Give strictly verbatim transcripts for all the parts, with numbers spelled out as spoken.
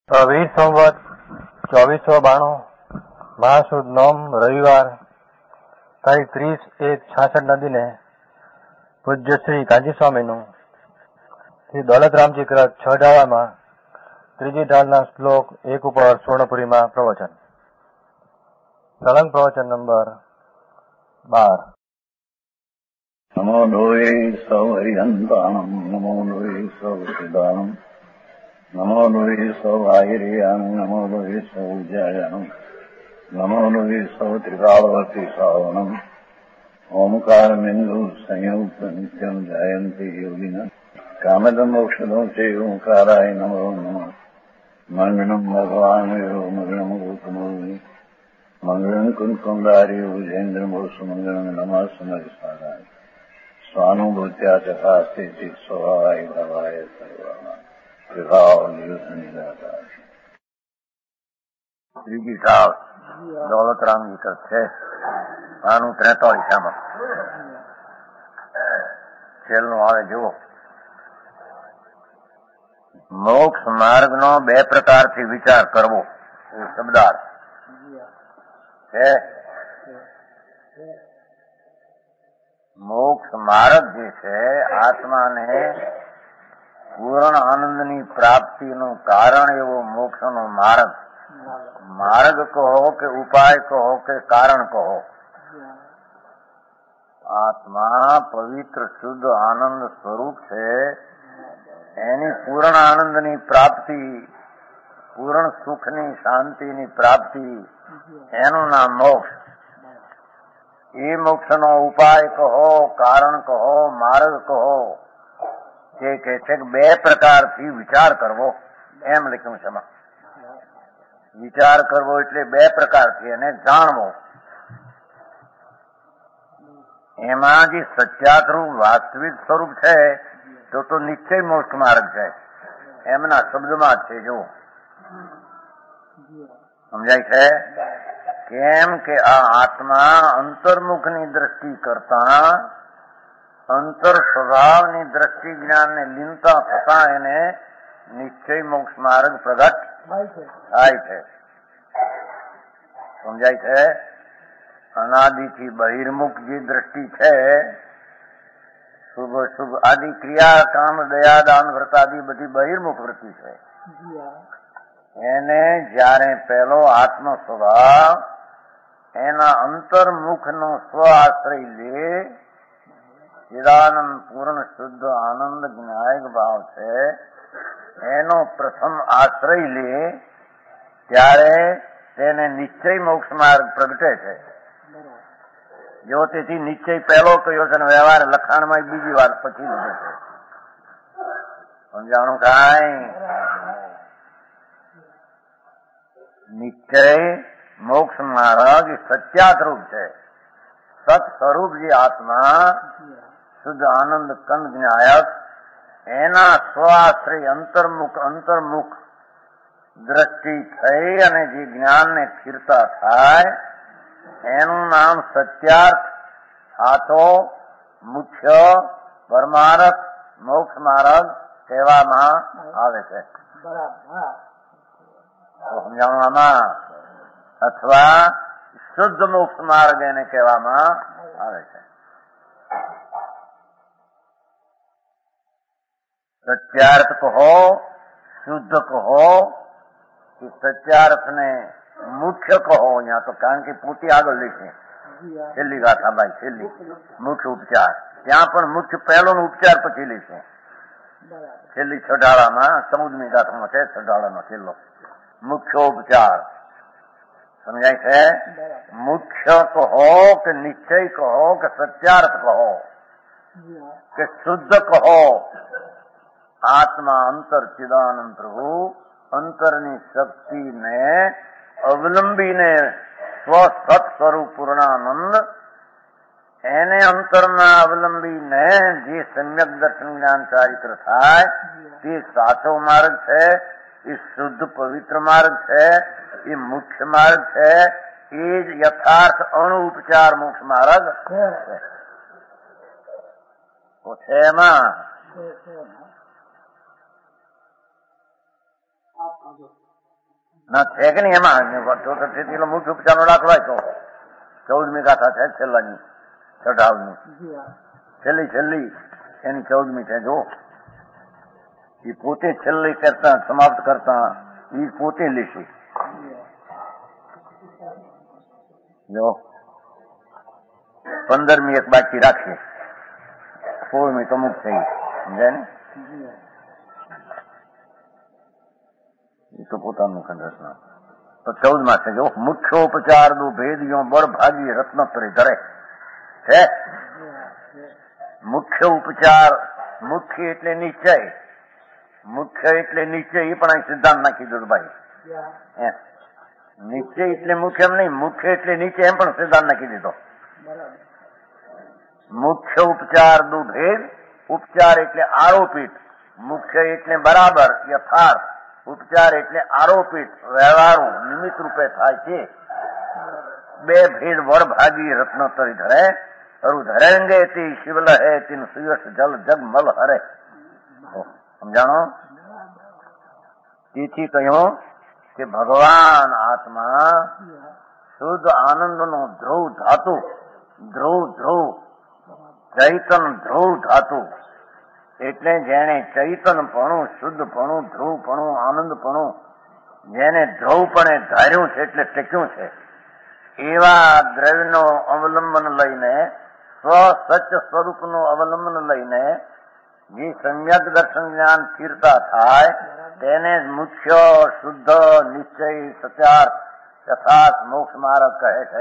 વીર સંવત ચોવીસો બાણું મહાસુદ નોમ રવિવાર તારીખ ત્રીસ એક છાસઠ નદીને પૂજ્ય શ્રી કાંજી સ્વામીનું શ્રી દોલતરામજી કૃત છ ઢાળામાં ત્રીજી ઢાળના શ્લોક એક ઉપર સ્વર્ણપુરીમાં પ્રવચન. સળંગ પ્રવચન નંબર બાર. નમો લોહે સૌ હરિહંતાણમ નમો લોહે સૌ સિદ્ધાણમ નમો લોહે સૌ આહિર્યાણમ નમો લોહે સૌ જયાણમ નમો લોહે સૌ ત્રિકાળવતી શ્રાવણમ ઓમકાર બિંદુ સંયુક્ત નિત્યમ જયંતી યોગિન કામદમ મોક્ષદો છે ઓંકારાય નમો નમઃ. મંગળમ ભગવાન વિરો મંગળમ ગૌતમોની મંગળમ કુંકુમદારી ભુજેન્દ્ર મોસુ મંગળમ નમઃ સમરિસારાય સ્વાનુભૂત્યા તથા સ્થિતિ સ્વભાવાય ભવાય સર્વમાં વિભાવ નિયુદ્ધ નિરાકાર. ત્રીજી ઢાળ દોલતરામજી કર છે આનું ત્રેતાળીસામાં છેલ્લું આવે જુઓ. મોક્ષ માર્ગનો બે પ્રકારથી વિચાર કરવો એ શબ્દાર્થ છે. મોક્ષ માર્ગ જે છે આત્માને પૂર્ણ આનંદની પ્રાપ્તિનું કારણ એવો મોક્ષનો માર્ગ. માર્ગ કહો કે ઉપાય કહો કે કારણ કહો, આત્મા પવિત્ર શુદ્ધ આનંદ સ્વરૂપ છે. એની પૂર્ણ આનંદની પ્રાપ્તિ, પૂર્ણ સુખની શાંતિની પ્રાપ્તિ એનું નામ મોક્ષ. એ મોક્ષનો ઉપાય કહો, કારણ કહો, માર્ગ કહો, તે કહે છે કે બે પ્રકારથી વિચાર કરવો એમ લખ્યું છે. વિચાર કરવો એટલે બે પ્રકારથી એને જાણવો. એમાં જે સત્યાતરૂપ વાસ્તવિક સ્વરૂપ છે તો તો નિશ્ચય મોક્ષ માર્ગ છે એમના શબ્દમાં જ છે. જો સમજાય છે કેમ કે આ આત્મા અંતર્મુખની દ્રષ્ટિ કરતા અંતર સ્વભાવની દ્રષ્ટિ જ્ઞાનને લીનતા થતા એને નિશ્ચય મોક્ષ માર્ગ પ્રગટ થાય છે. સમજાય છે. અનાદિથી બહિર્મુખ જે દ્રષ્ટિ છે, શુભ શુભ આદિ ક્રિયા કામ દયા દાન વ્રત આદિ બધી બહિર્મુખ વૃત્તિ છે. એને જયારે પહેલો આત્મ સ્વભાવ એના અંતર્મુખ નો સ્વ આશ્રય લે, ચિદાનંદ પૂર્ણ શુદ્ધ આનંદ જ્ઞાયક ભાવ છે એનો પ્રથમ આશ્રય લે ત્યારે તેને નિશ્ચય મોક્ષ માર્ગ પ્રગટે છે. જો તેથી નિશ્ચય પહેલો કયો છે ને વ્યવહાર લખાણમાં બીજી વાર પછી લીધો છે. સમજાણું કાંઈ? નિશ્ચય મોક્ષ માર્ગ સત્યાતરૂપ છે. સત સ્વરૂપ જે આત્મા શુદ્ધ આનંદ કંદ જ્ઞાયક એના સ્વાશ્રય અંતર્મુખ અંતર્મુખ દ્રષ્ટિ થઈ અને જે જ્ઞાનને સ્થિરતા થાય એનું નામ સત્યાર્થ, સાચો, મુખ્ય, પરમાર્થ, મોક્ષ માર્ગ કહેવામાં આવે છે. સમજાવવામાં અથવા શુદ્ધ મોક્ષ માર્ગ એને કહેવામાં આવે છે. સત્યાર્થ કહો, શુદ્ધ કહો કે સત્યાર્થને મુખ્ય કહો. અહીંયા તો કારણ કે પોતે આગળ લેશે છેલ્લી ગાથા ભાઈ છેલ્લી મુખ્ય ઉપચાર, ત્યાં પણ મુખ્ય પહેલો નો ઉપચાર પછી લેશે. છેલ્લી છઢાળામાં ચૌદમી ગાથામાં છે, છઢાળાનો છેલ્લો મુખ્ય ઉપચાર. સમજાય છે? મુખ્ય કહો કે નિશ્ચય કહો કે સત્યાર્થ કહો કે શુદ્ધ કહો, આત્મા અંતર ચિદાનંદ પ્રભુ અંતરની શક્તિને અવલંબીને સ્વ સત સ્વરૂપ પૂર્ણાનંદ એને અંતરના અવલંબીને જે સમ્યક દર્શન જ્ઞાન ચારિત્ર થાય તે સાચો માર્ગ છે, એ શુદ્ધ પવિત્ર માર્ગ છે, એ મુખ્ય માર્ગ છે, એ જ યથાર્થ અણુ ઉપચાર મોક્ષ માર્ગ છે. એમાં ના છે કે નહીં એમાં ચોસઠ કિલો મુખ્ય ઉપચારનો દાખલો હોય તો ચૌદમી ગાથા છે છેલ્લાની ચઢાવની છેલ્લી છેલ્લી એની ચૌદમી છે જો એ પોતે છેલ્લી કરતા સમાપ્ત કરતા એ પોતે લેશે જો પંદરમી એક બાકી રાખીએ સોળમી તો મુક્ત થઈ સમજાય ને એ તો પોતાનું ખંડરસના તો ચૌદ માં છે જો મુખ્ય ઉપચાર દો ભેદીઓ બળ ભાગી રત્નોત્તરી ધરે છે મુખ્ય ઉપચાર મુખ્ય એટલે નિશ્ચય મુખ્ય એટલે નિશ્ચય એ પણ અહીં સિદ્ધાંત નાખી દો ભાઈ નિશ્ચય એટલે મુખ્ય એમ નહીં મુખ્ય એટલે નીચે એમ પણ સિદ્ધાંત નાખી દીધો મુખ્ય ઉપચાર દો ભેદ ઉપચાર એટલે આરોપિત મુખ્ય એટલે બરાબર યથાર્થ ઉપચાર એટલે આરોપિત વ્યવહારો નિમિત્ત રૂપે થાય છે બે ભેદ વરભાગી રત્નોત્તરી ધરે અરુ ધરેંગે તે શિવલ હે તીન સુયસ જલ જગ મલ હરે સમજાણો તેથી કહ્યું કે ભગવાન આત્મા શુદ્ધ આનંદનો ધ્રુવ ધાતુ ધ્રુવ ધ્રુવ ચૈતન ધ્રુવ ધાતુ એટલે જેને ચૈતનપણું શુદ્ધપણું ધ્રુવપણું આનંદપણું જેને ધ્રુવપણે ધાર્યું છે એટલે ટેક્યું છે એવા દ્રવ્યનો અવલંબન લઈને સ્વ સચ સ્વરૂપનું અવલંબન લઈને જે સમ્યક દર્શન જ્ઞાન સ્થિરતા થાય તેને જ મુખ્ય શુદ્ધ નિશ્ચય સત્યાર્થ યથાર્થ મોક્ષ માર્ગ કહે છે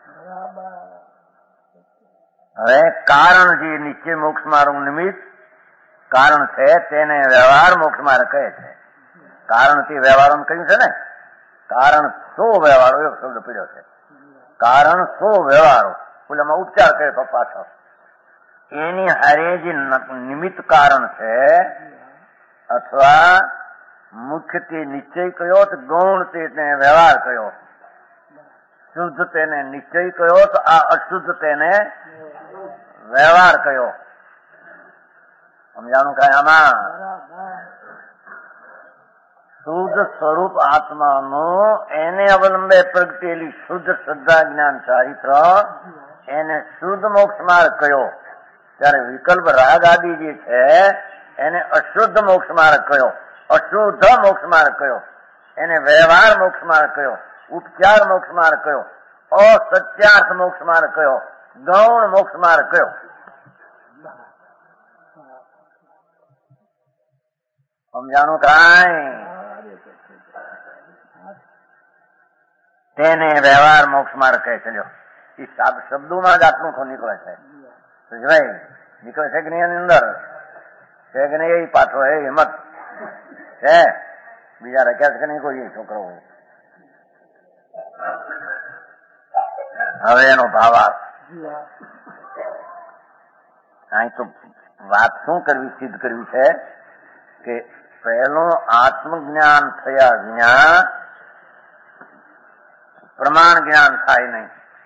હવે કારણ જે નિશ્ચય મોક્ષ માર્ગ નિમિત્ત કારણ છે તેને વ્યવહાર મોક્ષ માર્ગ કહે છે કારણથી વ્યવહારો કહ્યું છે ને કારણ સો વ્યવહારો એક શબ્દ પીડ્યો છે કારણ સો વ્યવહારો પેલામાં ઉપચાર કહે તો પાછો એની હારે જે નિમિત્ત કારણ છે અથવા મુખ્ય તે નિશ્ચય કયો તો ગૌણ તેને વ્યવહાર કયો શુદ્ધ તેને નિશ્ચય કયો તો આ અશુદ્ધ તેને વ્યવહાર કયો સમજાણું કઈ આમાં શુદ્ધ સ્વરૂપ આત્માનું એને અવલંબે પ્રગટેલી શુદ્ધ શ્રદ્ધા જ્ઞાન ચારિત્ર એને શુદ્ધ મોક્ષ માર્ગ કયો ત્યારે વિકલ્પ રાગ આદિ જે છે એને અશુદ્ધ મોક્ષ માર્ગ કયો અશુદ્ધ મોક્ષ માર્ગ કયો એને વ્યવહાર મોક્ષ માર્ગ કયો ઉપચાર મોક્ષ માર્ગ કયો અસત્યાર્થ મોક્ષ માર્ગ કયો ગૌણ મોક્ષ માર્ગ કયો સમજાણું કાંઈ તેને વ્યવહાર મોક્ષ માર્ગ કહે છે એ શબ્દોમાં જ આટલું તો નીકળે છે ભાઈ નીકળે છે કે નહીં એની અંદર છે કે નહીં એ પાછો એ હિંમત છે બીજા રખ્યા છે કે નહીં કોઈ છોકરો હવે એનો ભાવાર્થ અહીં તો વાત શું કરવી સિદ્ધ કરવી છે કે પહેલું આત્મજ્ઞાન થયા વિના પ્રમાણ જ્ઞાન થાય નહીં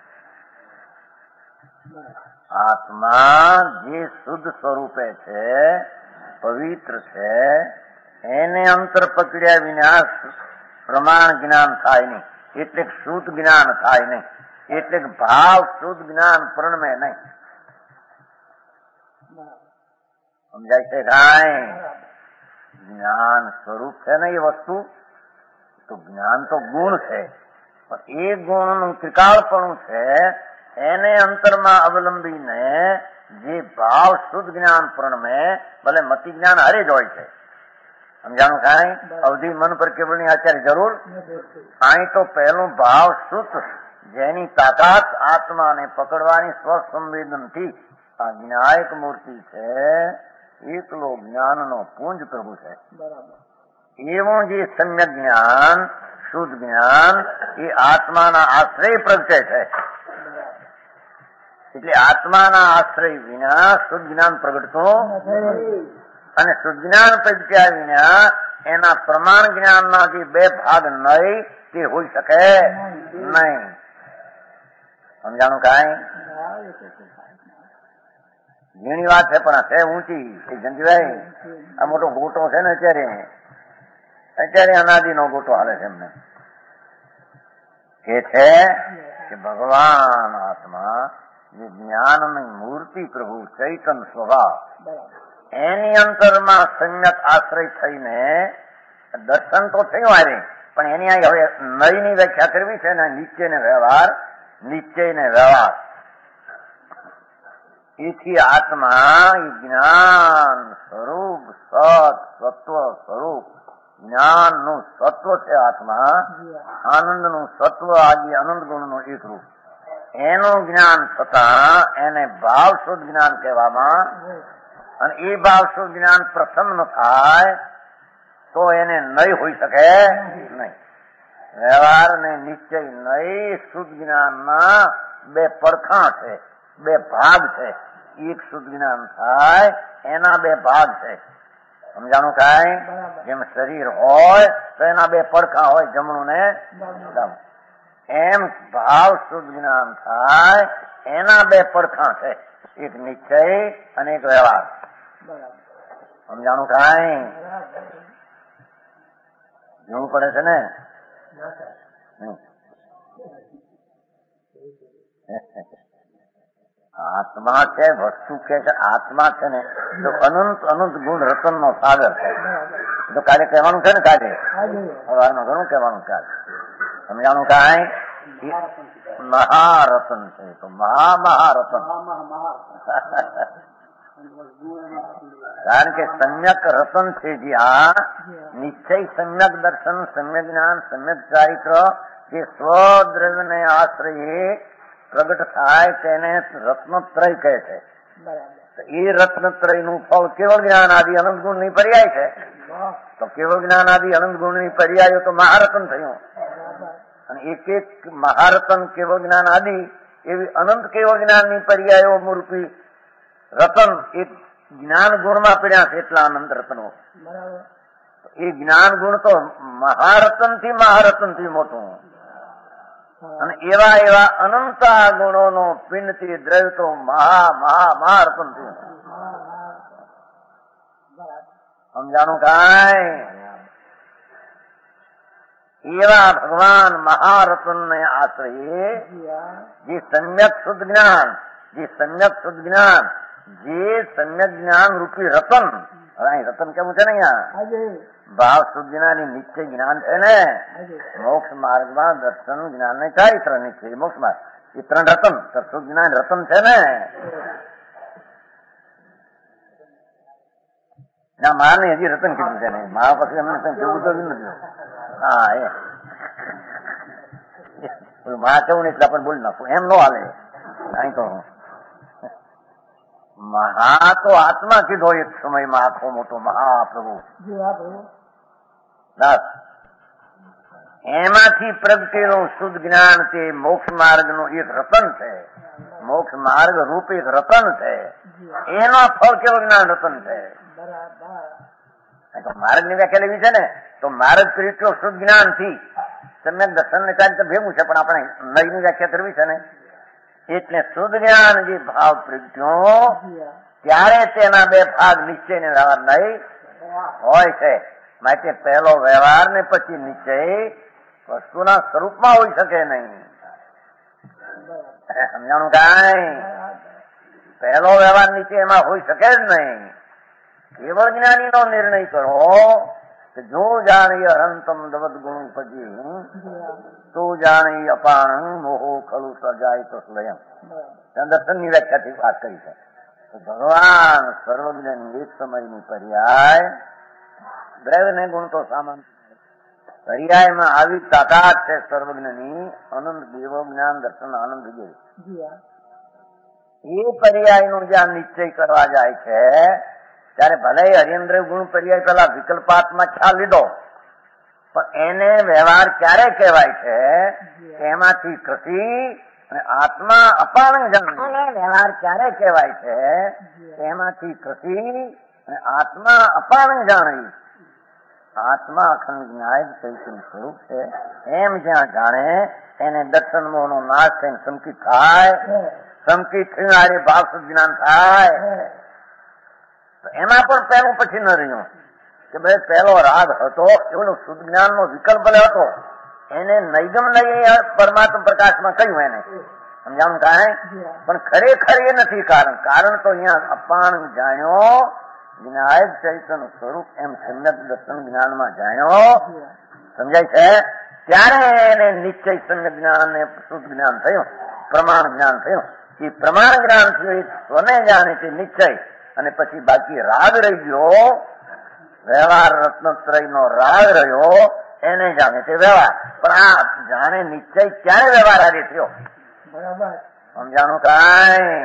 આત્મા જે શુદ્ધ સ્વરૂપે છે પવિત્ર છે એને અંતર પકડ્યા વિના પ્રમાણ જ્ઞાન થાય નહીં એટલે શુદ્ધ જ્ઞાન થાય નહીં એટલે ભાવ શુદ્ધ જ્ઞાન પ્રણમે નહીં સમજાય છે કાંઈ જ્ઞાન સ્વરૂપ છે ને એ વસ્તુ તો જ્ઞાન તો ગુણ છે પણ એ ગુણનું ત્રિકાળપણું છે એને અંતરમાં અવલંબીને જે ભાવ શુદ્ધ જ્ઞાન પ્રણમે ભલે મતિ જ્ઞાન હારે જ હોય છે સમજાણું કાંઈ અવધિ મન પર કેવળની આચાર્ય જરૂર અહીં તો પહેલું ભાવ શુદ્ધ જેની તાકાત આત્માને પકડવાની સ્વસંવેદનથી આ જ્ઞાયક મૂર્તિ છે એકલો જ્ઞાનનો પુંજ પ્રભુ છે એવું જે સમ્યક જ્ઞાન શુદ્ધ જ્ઞાન એ આત્માના આશ્રય પ્રગટે છે એટલે આત્માના આશ્રય વિના શુદ્ધ જ્ઞાન પ્રગટતું અને શુદ્ધ જ્ઞાન પ્રગટ્યા વિના એના પ્રમાણ જ્ઞાનના જે બે ભાગ નહીં તે હોઈ શકે નહીં સમજાણું કાંઈ ઝીણી વાત છે પણ છે ઊંચી એ જંજીભાઈ આ મોટો ગોટો છે ને અત્યારે અત્યારે અનાદિનો ગોટો હાલે છે એમને કે છે કે ભગવાન આત્મા જે જ્ઞાનની મૂર્તિ પ્રભુ ચૈતન સ્વભાવ એની અંતરમાં સંયત આશ્રય થઈને દર્શન તો થયું હારે, પણ એની આ હવે નયની વ્યાખ્યા કરવી છે ને નિશ્ચય ને વ્યવહાર, નિશ્ચય ને વ્યવહાર. એથી આત્મા જ્ઞાન સ્વરૂપ સત સત્વ સ્વરૂપ જ્ઞાનનું સત્વ છે આત્મા, આનંદનું સત્વ આદિ અનંત ગુણનું એક રૂપ. એનું જ્ઞાન થતા એને ભાવ શુદ્ધ જ્ઞાન કહેવામાં, અને એ ભાવ શુદ્ધ જ્ઞાન પ્રથમ ન થાય તો એને નહીં હોઈ શકે નહીં. વ્યવહાર ને નિશ્ચય નહીં શુદ્ધ જ્ઞાનના બે પડખાં છે, બે ભાગ છે. એક શુદ્ધ જ્ઞાન થાય એના બે ભાગ છે. સમજાણું કાંઈ? જેમ શરીર હોય તો એના બે પડખાં હોય, જમણું ને ડાબું. એમ ભાવ શુદ્ધ જ્ઞાન થાય એના બે પડખાં છે, એક નિશ્ચય અને એક વ્યવહાર. સમજાણું કાંઈ? જોવું પડે છે ને? આત્મા છે, વસ્તુ કે છે આત્મા છે ને, તો અનંત અનંત ગુણ રતન નો સાગર છે. તો કાલે કહેવાનું છે ને, કાલે સવારમાં ઘણું કહેવાનું કાલે. સમજાણું કાંઈ? મહારતન છે, તો મહા મહારતન. કારણ કે સમ્યક રતન છે જે આ નિશ્ચય, સમ્યક દર્શન, સમ્યક જ્ઞાન, સમ્યક ચારિત્ર જે સ્વદ્રવ્યને આશ્રયે પ્રગટ થાય તેને રત્નત્રય કહે છે. એ રત્નત્રય નું ફળ કેવળ જ્ઞાન આદિ અનંત ગુણ ની પર્યાય છે. તો કેવળ જ્ઞાન આદિ અનંત ગુણ ની પર્યાયો તો મહારતન થયું. અને એક એક મહારતન કેવળ જ્ઞાન આદિ એવી અનંત કેવળ જ્ઞાન ની પર્યાયો મૂર્તિ રતન એ જ્ઞાન ગુણમાં પડ્યા છે, એટલા અનંત રતનો. એ જ્ઞાન ગુણ તો મહારતન થી મહારતન થી મોટું. અને એવા એવા અનંત ગુણોનો પિંડથી દ્રવ્ય તો મહા મહા મહારતન થયું. સમજાણું કાંઈ? એવા ભગવાન મહારતન ને આશ્રયે જે સમ્યક શુદ્ધ જ્ઞાન, જે સમ્યક શુદ્ધ જ્ઞાન, જે સમ્યક જ્ઞાન રૂપી રતન, અહીં રતન કેવું છે ને અહીંયા ભાવ શુદ્ધ જ્ઞાન એ નિશ્ચય જ્ઞાન છે ને. મોક્ષ માર્ગમાં દર્શન જ્ઞાન ને ચારિત્ર નિશ્ચય મોક્ષ માર્ગ એ ત્રણ રતન, શુદ્ધ જ્ઞાન રતન છે ને. ના મા ને હજી રતન કીધું છે ને, મા પછી એમને કેવું તો નથી. હા એ મા કેવું ને એટલે આપણે બોલી નાખું એમ નો હાલે. અહીં તો મહા તો આત્મા કીધો એક સમયમાં આખો મોટો મહાપ્રભુ દાસ. એમાંથી પ્રગટેલું શુદ્ધ જ્ઞાન તે મોક્ષ માર્ગ નું એક રતન છે. મોક્ષ માર્ગ રૂપ એક રતન છે. એનો ફળ કેવું જ્ઞાન રતન છે. માર્ગ ની વ્યાખ્યા લેવી છે ને, તો માર્ગ પ્રગટ્યો શુદ્ધ જ્ઞાન થી સમ્યક દર્શન ને ચારિત્ર ભેગું છે, પણ આપણે નય ની વ્યાખ્યા કરવી છે ને. એટલે શુદ્ધ જ્ઞાન જે ભાવ પ્રગટ્યો ત્યારે તેના બે ભાગ નિશ્ચય ને વ્યવહાર નહીં હોય છે. માટે પહેલો વ્યવહાર ને પછી નિશ્ચય વસ્તુના સ્વરૂપમાં હોઈ શકે નહીં. સમજાણું કાંઈ? પહેલો વ્યવહાર નીચે એમાં હોઈ શકે જ નહીં. કેવળ જ્ઞાની નો નિર્ણય કરો કે જો જાણી અનંતમ દવદ ગુણ પછી તો જાણી અપાણ મોહો ખલુ સજાય તો સ્વયં. દર્શન ની વ્યાખ્યાથી વાત કરી છે. ભગવાન સર્વજ્ઞ એક સમયની પર્યાય દ્રવ્ય ને ગુણ તો સામાન્ય પર્યાયમાં આવી તાકાત છે સર્વજ્ઞની અનંત દેવ જ્ઞાન દર્શન આનંદ વિજય. એ પર્યાય નું જ્યાં નિશ્ચય કરવા જાય છે ત્યારે ભલે હરિન્દ્ર ગુણ પર્યાય પેલા વિકલ્પાત્મા ખ્યાલ લીધો, પણ એને વ્યવહાર ક્યારે કહેવાય છે? એમાંથી ખસી અને આત્મા અપાણ જાણે. વ્યવહાર ક્યારે કહેવાય છે? એમાંથી ખસી અને આત્મા અપાણ જાણે. આત્મા અખંડ જ્ઞાય ચૈતન્ય સ્વરૂપ છે એમ જ્યાં જાણે એને દર્શન મોહ નો નાશ થઈને સંકિત થાય. સંકિત થઈને આરે ભાવ શુદ્ધ જ્ઞાન થાય. એમાં પણ પહેલું પછી ન રહ્યું કે ભાઈ પહેલો રાગ હતો એવો શુદ્ધ જ્ઞાન નો વિકલ્પ ભલે હતો, એને નૈગમ નહીં પરમાત્મા પ્રકાશમાં કહ્યું એને સમજાણું કાંઈ પણ ખરેખર એ નથી કારણ કારણ તો અહીંયા અપાણ જાણ્યો વિનાયક ચૈતન્ય સ્વરૂપ એમ સમ્યક દર્શન જ્ઞાનમાં જાણ્યો સમજાય છે ત્યારે એને નિશ્ચય સમ્યક જ્ઞાન ને શુદ્ધ જ્ઞાન થયું પ્રમાણ જ્ઞાન થયું એ પ્રમાણ જ્ઞાન થયું એ સ્વને જાણે છે નિશ્ચય અને પછી બાકી રાગ રહી ગયો વ્યવહાર રત્નત્રય નો રાગ રહ્યો એને જાણે તે વ્યવહાર પણ આ જાણે નિશ્ચય ક્યારે વ્યવહાર આજે થયો બરાબર સમજાણું કાંઈ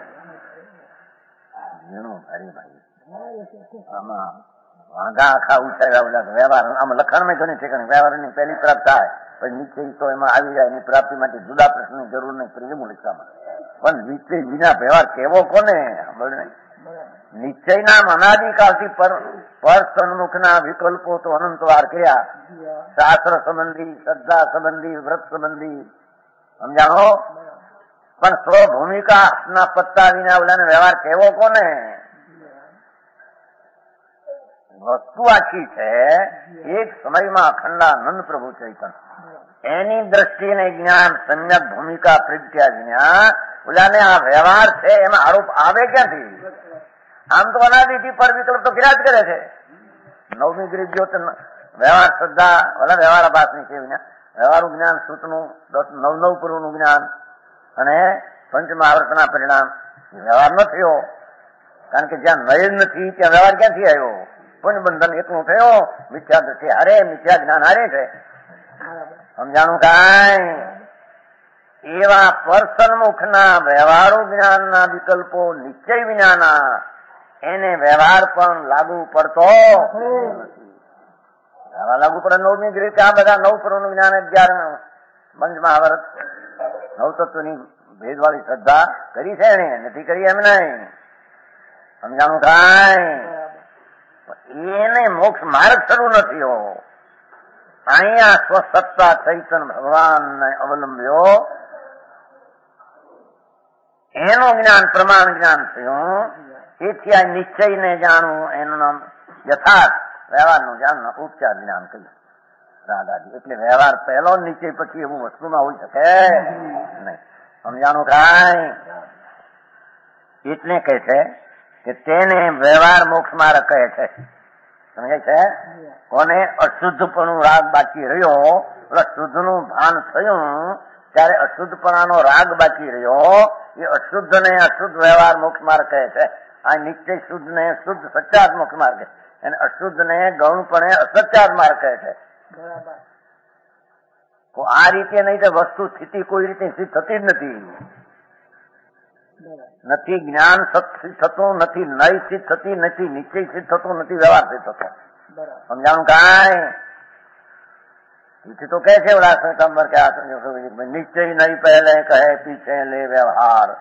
ઘણું ભારી ભાઈ આમાં વાંધા આખા ઉછાવ્યા બધા વ્યવહાર આમાં લખાણમાં ઘણી ઠેકાણે વ્યવહારની પહેલી પ્રાપ્ત થાય પછી નિશ્ચય તો એમાં આવી જાય એની પ્રાપ્તિ માટે જુદા પ્રશ્નની જરૂર નહીં ત્રીજું લેખામાં પણ નિશ્ચય વિના વ્યવહાર કેવો કોને નિશ્ચય નામ અનાદિકાળથી પર સન્મુખના વિકલ્પો તો અનંત વાર કર્યા શાસ્ત્ર સંબંધી શ્રદ્ધા સંબંધી વ્રત સંબંધી સમજાણો પણ સ્વભૂમિકા ના પત્તા વિના ઓલાને વ્યવહાર કેવો કોને વસ્તુ આખી છે એક સમયમાં અખંડાનંદ પ્રભુ ચૈતન્ય એની દ્રષ્ટિને જ્ઞાન સમ્યક ભૂમિકા પ્રગટ્યા વિના ઓલાને આ વ્યવહાર છે એમાં આરોપ આવે ક્યાંથી આમ તો અનાદિથી પર વિકલ્પ તો કર્યા જ કરે છે નવમી ગ્રીત જ્યોત વ્યવહાર શ્રદ્ધા ઓલા વ્યવહાર આભાસની છે વિના વ્યવહારનું જ્ઞાન સૂતનું દસ નવ નવ પૂર્વનું જ્ઞાન અને પંચમહાવર્તના પરિણામ વ્યવહાર ન થયો કારણ કે જ્યાં નય નથી ત્યાં વ્યવહાર ક્યાંથી આવ્યો પુણ્ય બંધન એકલું થયો મિથ્યા દ્રષ્ટિ હારે મિથ્યા જ્ઞાન હારે છે સમજાણું કાંઈ એવા પરસન્મુખના વ્યવહારો જ્ઞાનના વિકલ્પો નિશ્ચય વિનાના એને વ્યવહાર પણ લાગુ પડતો વ્યવહાર લાગુ પડે નવમી રીતે આ બધા નવ પરોનું જ્ઞાન અગિયાર પંચમહાવર્ત નવતત્વની ભેદવાળી શ્રદ્ધા કરી છે એને નથી કરી એમ નહીં સમજાણું કાંઈ એને મોક્ષ માર્ગ શરૂ નથી હો અહીંયા સ્વસત્તા ચૈતન્ય ભગવાનને અવલંબ્યો એનું જ્ઞાન પ્રમાણ જ્ઞાન થયું એથી આ નિશ્ચયને જાણવું એનું નામ યથાર્થ વ્યવહારનું જાણ ઉપચાર જ્ઞાન કહ્યું રાધાજી એટલે વ્યવહાર પહેલો નિશ્ચય પછી એવું વસ્તુમાં હોઈ શકે નહીં સમજાણું કાંઈ એટલે કહે છે કે તેને વ્યવહાર મોક્ષ માર્ગ કહે છે સમજાય છે કોને અશુદ્ધપણું રાગ બાકી રહ્યો શુદ્ધ નું ભાન થયું ત્યારે અશુદ્ધપણાનો રાગ બાકી રહ્યો એ અશુદ્ધ ને અશુદ્ધ વ્યવહાર મોક્ષ માર્ગ કહે છે આ નિશ્ચય શુદ્ધ ને શુદ્ધ સચ્ચાર્થ મોક્ષ માર્ગ અને અશુદ્ધ ને ગૌણપણે અસચ્ચાર્થ માર્ગ કહે છે તો આ રીતે નહીં તો વસ્તુ સ્થિતિ કોઈ રીતે સિદ્ધ થતી જ નથી નથી જ્ઞાન સિદ્ધ થતું નથી નય સિદ્ધ થતી નથી નિશ્ચય સિદ્ધ થતું નથી વ્યવહાર સિદ્ધ થતો સમજાણું કાંઈ તો કહે છે ઓલા સંકંબર કે નિશ્ચય નહીં પહેલે કહે પીછે લે વ્યવહાર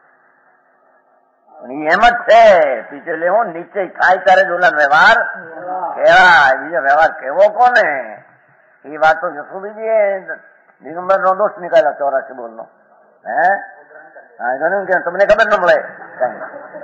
એમ જ છે પીછે લે હું નિશ્ચય થાય ત્યારે જ ઓલા વ્યવહાર કેવાય બીજો વ્યવહાર કેવો કોને એ વાત તો જસુબીજી દિગંબર નો દોષ નીકળ્યા ચોરાસી બોલ નો હે હા ઘણું કે તમને ખબર ન મળે કઈ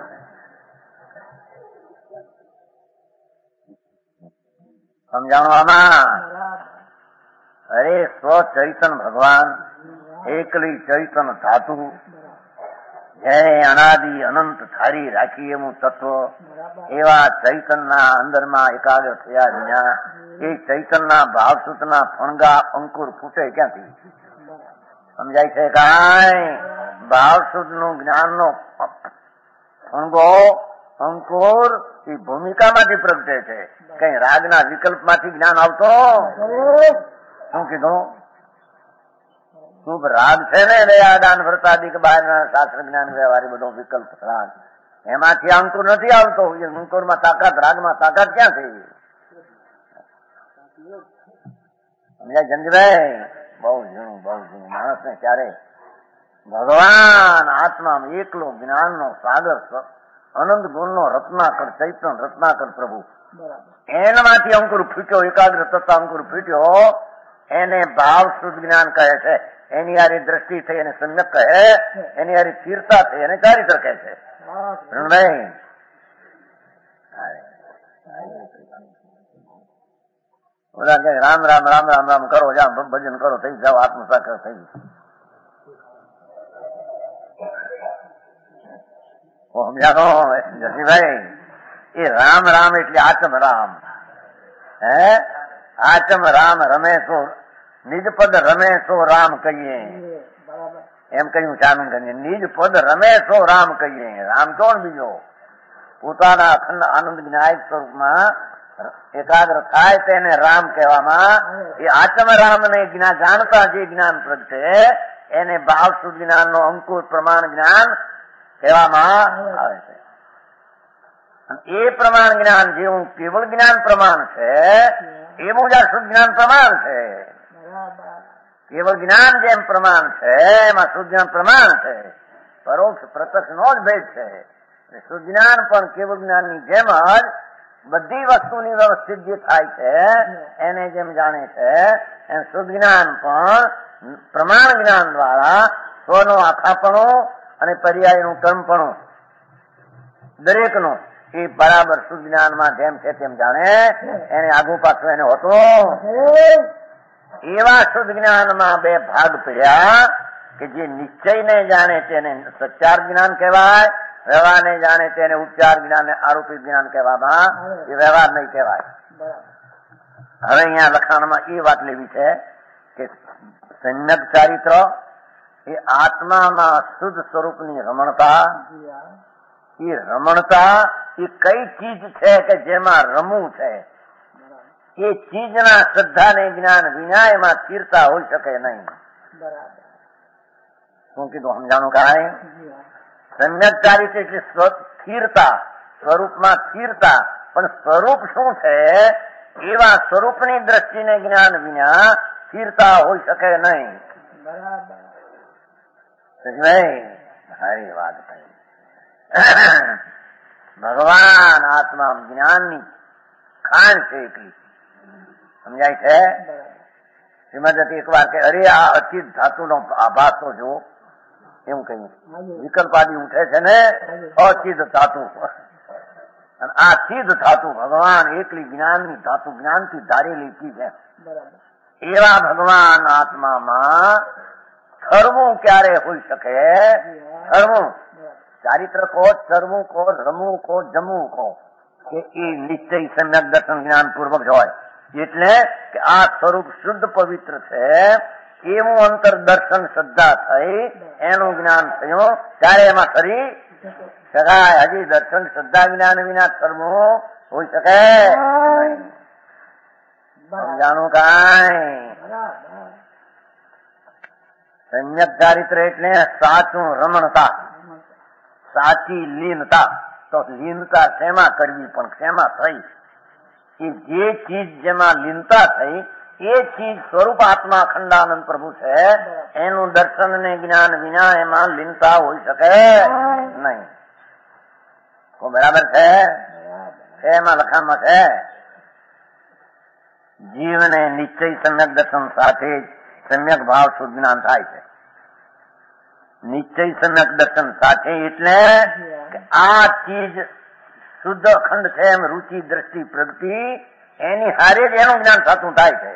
સમજાણું આમાં અરે સ્વ ચૈતન ભગવાન એકલી ચૈતન ધાતુ જયારે અનાદિ અનંત ધારી રાખી એનું તત્વ એવા ચૈતનના અંદરમાં એકાગ્ર થયા વિના એ ચૈતનના ભાવસૂતના ફણગા અંકુર ફૂટે ક્યાંથી સમજાય છે કાંઈ ભાવસુદ નું જ્ઞાન નો ફણગો અંકુર એ ભૂમિકામાંથી પ્રગટે છે કઈ રાગના વિકલ્પ માંથી જ્ઞાન આવતો શું કીધું શુભ રાગ છે ને દયાદાન વ્રતાદિક બહારના શાસ્ત્ર જ્ઞાન વ્યવહારી બધો વિકલ્પ રાગ એમાંથી અંકુર નથી આવતો અંકુર માં તાકાત રાગમાં તાકાત ક્યાં થઈ સમજાય જંગભાઈ બહુ ઝીણું બહુ ઝીણું માણસ ને ક્યારે ભગવાન આત્મા એકલો જ્ઞાન નો સાગર અનંત ગુણ નો રત્નાકર ચૈતન રત્નાકર પ્રભુ એનામાંથી અંકુર ફૂટ્યો એકાગ્ર તત્વ અંકુર ફૂટ્યો એને ભાવ શુદ્ધ જ્ઞાન કહે છે એની હારી દ્રષ્ટિ થઈ એને સમ્યક કહે એની હારી સ્થિરતા થઈ એને ચારિત્ર કહે છે બધા કે રામ રામ રામ રામ રામ કરો, જાઓ ભજન કરો, થઈ જાઓ આત્મસાક્ષર થઈ. સમજાનો જસીભાઈ? એ રામ રામ એટલે આચમ રામ. હે આચમ રામ રમે સો નિજ પદ રમે સો રામ કહીએ એમ કહ્યું શામીન કરીએ. નિજ પદ રમે સો રામ કહીએ. રામ કોણ બીજો? પોતાના અખંડ આનંદ જ્ઞાયક સ્વરૂપમાં એકાગ્ર થાય તેને રામ કહેવામાં. એ આચમ રામ ને જ્ઞાન જાણતા જે જ્ઞાન પ્રગટે એને ભાવ શુદ્ધ જ્ઞાન નો અંકુર પ્રમાણ જ્ઞાન કહેવામાં આવે છે. એ પ્રમાણ જ્ઞાન જેવું કેવળ જ્ઞાન પ્રમાણ છે એવું જ આ શુદ્ધ જ્ઞાન પ્રમાણ છે. કેવળ જ્ઞાન જેમ પ્રમાણ છે એમાં શુદ્ધ જ્ઞાન પ્રમાણ છે. પરોક્ષ પ્રત્યક્ષ નો જ ભેદ છે. શુદ્ધ જ્ઞાન પણ કેવળ જ્ઞાન ની જેમ જ બધી વસ્તુની વ્યવસ્થિત જે થાય છે એને જેમ જાણે છે એમ શુદ્ધ જ્ઞાન પણ પ્રમાણ જ્ઞાન દ્વારા સ્વનો આખાપણું અને પર્યાયનું કર્મપણું દરેકનું એ બરાબર શુદ્ધ જ્ઞાનમાં જેમ છે તેમ જાણે. એને આગુ પાછું એને હોતું એવા શુદ્ધ જ્ઞાનમાં બે ભાગ પડ્યા કે જે નિશ્ચયને જાણે તેને સચ્ચાર જ્ઞાન કહેવાય, વ્યવહારને જાણે તેને ઉપચાર જ્ઞાન ને આરોપિત જ્ઞાન કહેવામાં. એ વ્યવહાર નહીં કહેવાય. હવે અહીંયા લખાણમાં એ વાત લેવી છે કે સંયક ચારિત્ર એ આત્મામાં શુદ્ધ સ્વરૂપની રમણતા. એ રમણતા એ કઈ ચીજ છે કે જેમાં રમવું છે? એ ચીજના શ્રદ્ધા ને જ્ઞાન વિના એમાં સ્થિરતા હોઈ શકે નહીં. શું કીધું સમજાણું? કાંઈ સમ્યક ચારિત્ર એટલે સ્થિરતા, સ્વરૂપમાં સ્થિરતા. પણ સ્વરૂપ શું છે એવા સ્વરૂપની દ્રષ્ટિને જ્ઞાન વિના સ્થિરતા હોઈ શકે નહીં. સારી વાત થઈ. ભગવાન આત્મા જ્ઞાનની ખાણ છે એટલી સમજાય છે. શ્રીમદ એક વાર કે અરે આ અચિત ધાતુ નો આભાસ તો જો એવું કહ્યું. વિકલ્પાદી ઉઠે છે ને અચિત ધાતુ, અને આ ચિદ ધાતુ ભગવાન એકલી જ્ઞાનની ધાતુ જ્ઞાનથી ધારેલી ચીજ છે. એવા ભગવાન આત્મામાં થરવું ક્યારે હોઈ શકે? થરવું ચારિત્ર કો, ચરવું કો, રમવું કો, જમવું કો કે એ નિશ્ચય સમ્યક દર્શન જ્ઞાન પૂર્વક હોય. એટલે કે આ સ્વરૂપ શુદ્ધ પવિત્ર છે એવું અંતર દર્શન શ્રદ્ધા થઈ એનું જ્ઞાન થયું ત્યારે એમાં ફરી શકાય. હજી દર્શન શ્રદ્ધા જ્ઞાન વિના થરવું હોઈ શકે? સમજાણું કાંઈ? સમ્યક ચારિત્ર એટલે સાચું રમણતા, સાચી લીનતા. તો લીનતા શેમાં કરવી પણ શેમાં થઈ? એ જે ચીજ જેમાં લીનતા થઈ એ ચીજ સ્વરૂપ આત્મા અખંડાનંદ પ્રભુ છે. એનું દર્શન ને જ્ઞાન વિના એમાં લીનતા હોઈ શકે નહીં. બરાબર છે? એમાં લખાણમાં છે જીવને નિશ્ચય સમ્યક દર્શન સાથે સમ્યક ભાવ શુદ્ધ જ્ઞાન થાય છે. નિશ્ચય સમ્યક દર્શન સાથે એટલે આ ચીજ શુદ્ધ અખંડ છે એમ રુચિ દ્રષ્ટિ પ્રગતિ એની હારે જ એનું જ્ઞાન થતું થાય છે.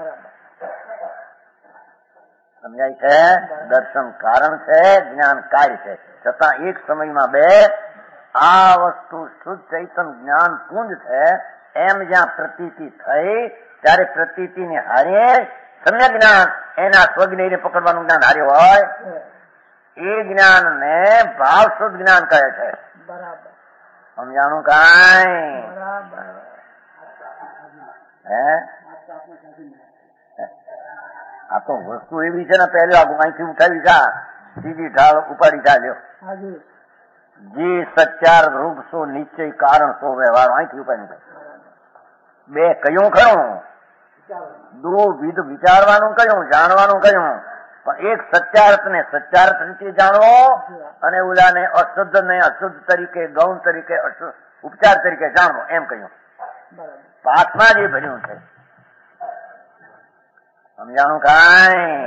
સમજાય છે? દર્શન કારણ છે, જ્ઞાન કાર્ય છે. છતાં એક સમયમાં બે આ વસ્તુ શુદ્ધ ચૈતન જ્ઞાન પુંજ છે એમ જ્યાં પ્રતીતિ થઈ ત્યારે પ્રતીતિની હારે સમ્યક જ્ઞાન એના સ્વજ્ઞને પકડવાનું જ્ઞાન હાર્યો હોય એ જ્ઞાન ને ભાવ શુદ્ધ જ્ઞાન કહે છે. સમજાણું કાંઈ? હે આ તો વસ્તુ એવી છે ને પહેલી આગુ અહીંથી ઉઠાવી જા સીધી ઢાળ ઉપાડી ચાલ્યો. જે સચ્ચાર રૂપ સો નિશ્ચય કારણ સો વ્યવહાર અહીંથી ઉપાડી બે કયું ખરું? દો વિધ વિચારવાનું કયું, જાણવાનું કયું? પણ એક સચ્ચાર્થ ને સચ્ચાર્થ રીતે જાણવો અને ઓલાને અશુદ્ધ ને અશુદ્ધ તરીકે ગૌણ તરીકે ઉપચાર તરીકે જાણવો એમ કહ્યું. પાઠમાં જે ભર્યું છે સમજાણું કાંઈ?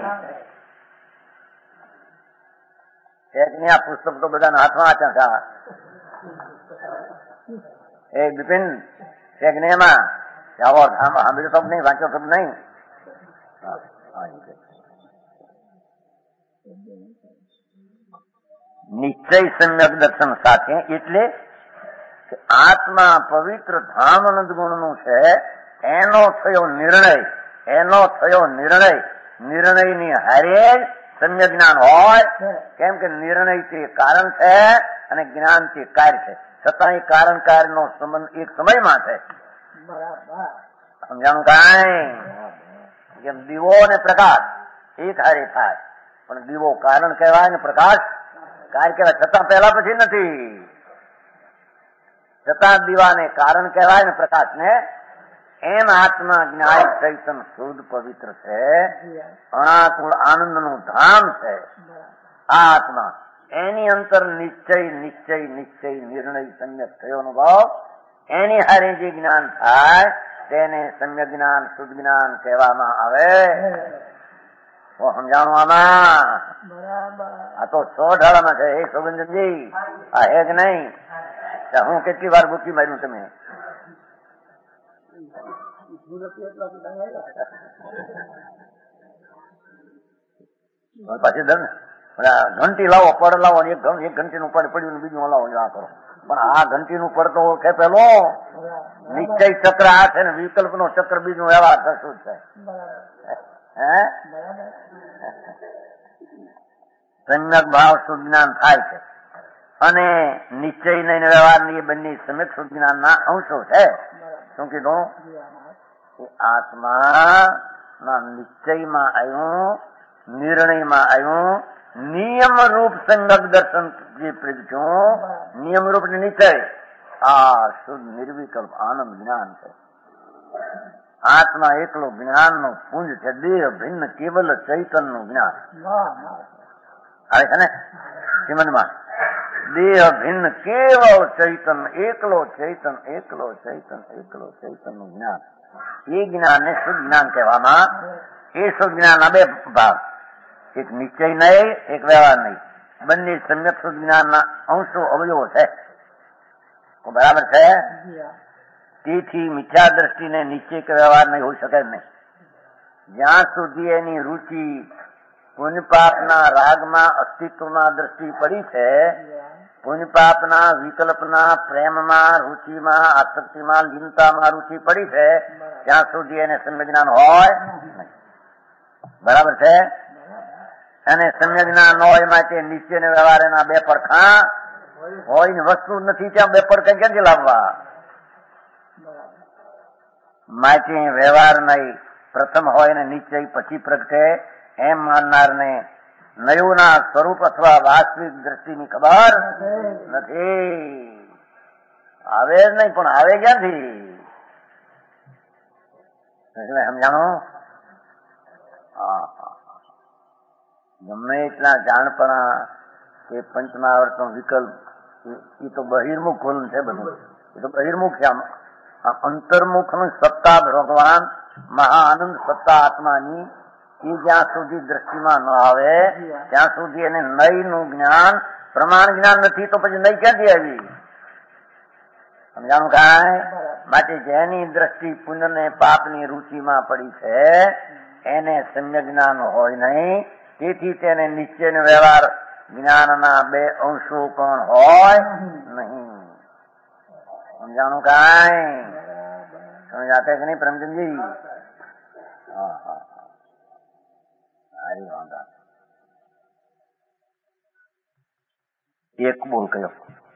આ પુસ્તક તો બધાના હાથમાં આચા એ બિપિન એમાં આવો સાંભળ્યો શબ્દ નહીં, વાંચ્યો શબ્દ નહીં. નિશ્ચય સમ્યક દર્શન સાથે એટલે આત્મા પવિત્ર ધામ અનંત ગુણનું છે એનો થયો નિર્ણય, એનો થયો નિર્ણય નિર્ણયની હારે સમ્યક જ્ઞાન હોય. કેમ કે નિર્ણય તે કારણ છે અને જ્ઞાન તે કાર્ય છે, છતાં એ કારણ કાર્યનો સંબંધ એક સમયમાં છે. સમજાણું કાંઈ? જેમ દીવો અને પ્રકાશ એક હારે થાય, પણ દીવો કારણ કહેવાય ને પ્રકાશ કાર્ય કહેવાય, છતાં પહેલા પછી નથી. છતાં દીવાને કારણ કહેવાય ને પ્રકાશ ને. એમ આત્મા જ્ઞાન ચૈતન શુદ્ધ પવિત્ર છે, અણાકુળ આનંદનું ધામ છે આ આત્મા. એની અંતર નિશ્ચય નિશ્ચય નિશ્ચય નિર્ણય સમ્યક થયો અનુભવ, એની હારે જે જ્ઞાન થાય તેને સમ્યક જ્ઞાન શુદ્ધ જ્ઞાન કહેવામાં આવે. સમજાણું આમાં? આ તો સો ઢાળામાં છે. એ સોગંદજી આ હે જ નહીં. હું કેટલી વાર બુકી માર્યું તમે? પાછી દર ઘંટી લાવો, પડ લાવો, એક એક ઘંટી નું પડ પડ્યું બીજું લાવો, આ કરો. પણ આ ઘંટી નું પડ તો ઓળખે પેલો નિશ્ચય ચક્ર આ છે ને વિકલ્પ નો ચક્ર બીજું વ્યવહાર શું છે? હે સમ્યક ભાવ શુદ્ધ જ્ઞાન થાય છે અને નિશ્ચય નહીં વ્યવહાર ની બંને સમ્યક શુદ્ધ જ્ઞાન ના અંશો છે. શું કીધું? આત્મા ના નિશ્ચયમાં આવ્યું, નિર્ણયમાં આવ્યું, નિયમ રૂપ સમ્યક દર્શન જે પ્રગટ્યું, નિયમ રૂપ ને નિશ્ચય આ શુદ્ધ નિર્વિકલ્પ આનંદ જ્ઞાન છે. આત્મા એકલો જ્ઞાન નો પુંજ છે, દેહ ભિન્ન કેવલ ચૈતન નું જ્ઞાન આવે છે ને શ્રીમદમાં. દેહ ભિન્ન કેવળ ચૈતન, એકલો ચૈતન, એકલો ચૈતન, એકલો ચૈતન નું જ્ઞાન. એ જ્ઞાન ને શુદ્ધ જ્ઞાન કહેવામાં. એ શુદ્ધ જ્ઞાન ના બે ભાગ, એક નિશ્ચય નહીં, એક વ્યવહાર નહીં. બંને સમ્યક શુદ્ધ જ્ઞાન ના અંશો અવયવો છે. બરાબર છે? તેથી મિથ્યા દ્રષ્ટિને નિશ્ચય કે વ્યવહાર નહીં હોઈ શકે નહીં. જ્યાં સુધી એની રુચિ પુણ્યપાપના રાગમાં અસ્તિત્વમાં દ્રષ્ટિ પડી છે, પુણ્યપાપના વિકલ્પના પ્રેમમાં રુચિમાં આસક્તિમાં લીનતામાં રુચિ પડી છે, ત્યાં સુધી એને સમ્યક જ્ઞાન હોય નહીં. બરાબર છે? અને સમ્યક જ્ઞાન ન હોય માટે નિશ્ચય ને વ્યવહાર એના બે પડખા હોય ને વસ્તુ નથી, ત્યાં બે પડખા ક્યાંથી લાવવા? માટે વ્યવહાર નહીં, પ્રથમ હોય ને નિશ્ચય પછી પ્રગટે એમ માનનાર ને નયુના સ્વરૂપ અથવા વાસ્તવિક દ્રષ્ટિની ખબર નથી. આવે જ નહીં, પણ આવે ક્યાંથી? સમજાણું? ગમે એટલા જાણપણા કે પંચમહાવર્ત નો વિકલ્પ એ તો બહિર્મુખ ખોલન છે, બધું એ તો બહિર્મુખ છે. અંતર્મુખ નું સત્તા ભગવાન મહાઆનંદ સત્તા આત્માની એ જ્યાં સુધી દ્રષ્ટિમાં ન આવે ત્યાં સુધી એને નય નું જ્ઞાન પ્રમાણ જ્ઞાન નથી, તો પછી નય ક્યાંથી આવી? સમજાણું કાંઈ? માટે જેની દ્રષ્ટિ પુણ્ય ને પાપની રુચિમાં પડી છે એને સમ્યક જ્ઞાન હોય નહીં. તેથી તેને નિશ્ચય ને વ્યવહાર જ્ઞાનના બે અંશો પણ હોય નહીં. સમજાણું કાંઈ? સમજાતે કે નહીં પ્રેમચંદજી? હા હા સારી વાંધા. એક બોલ કયો,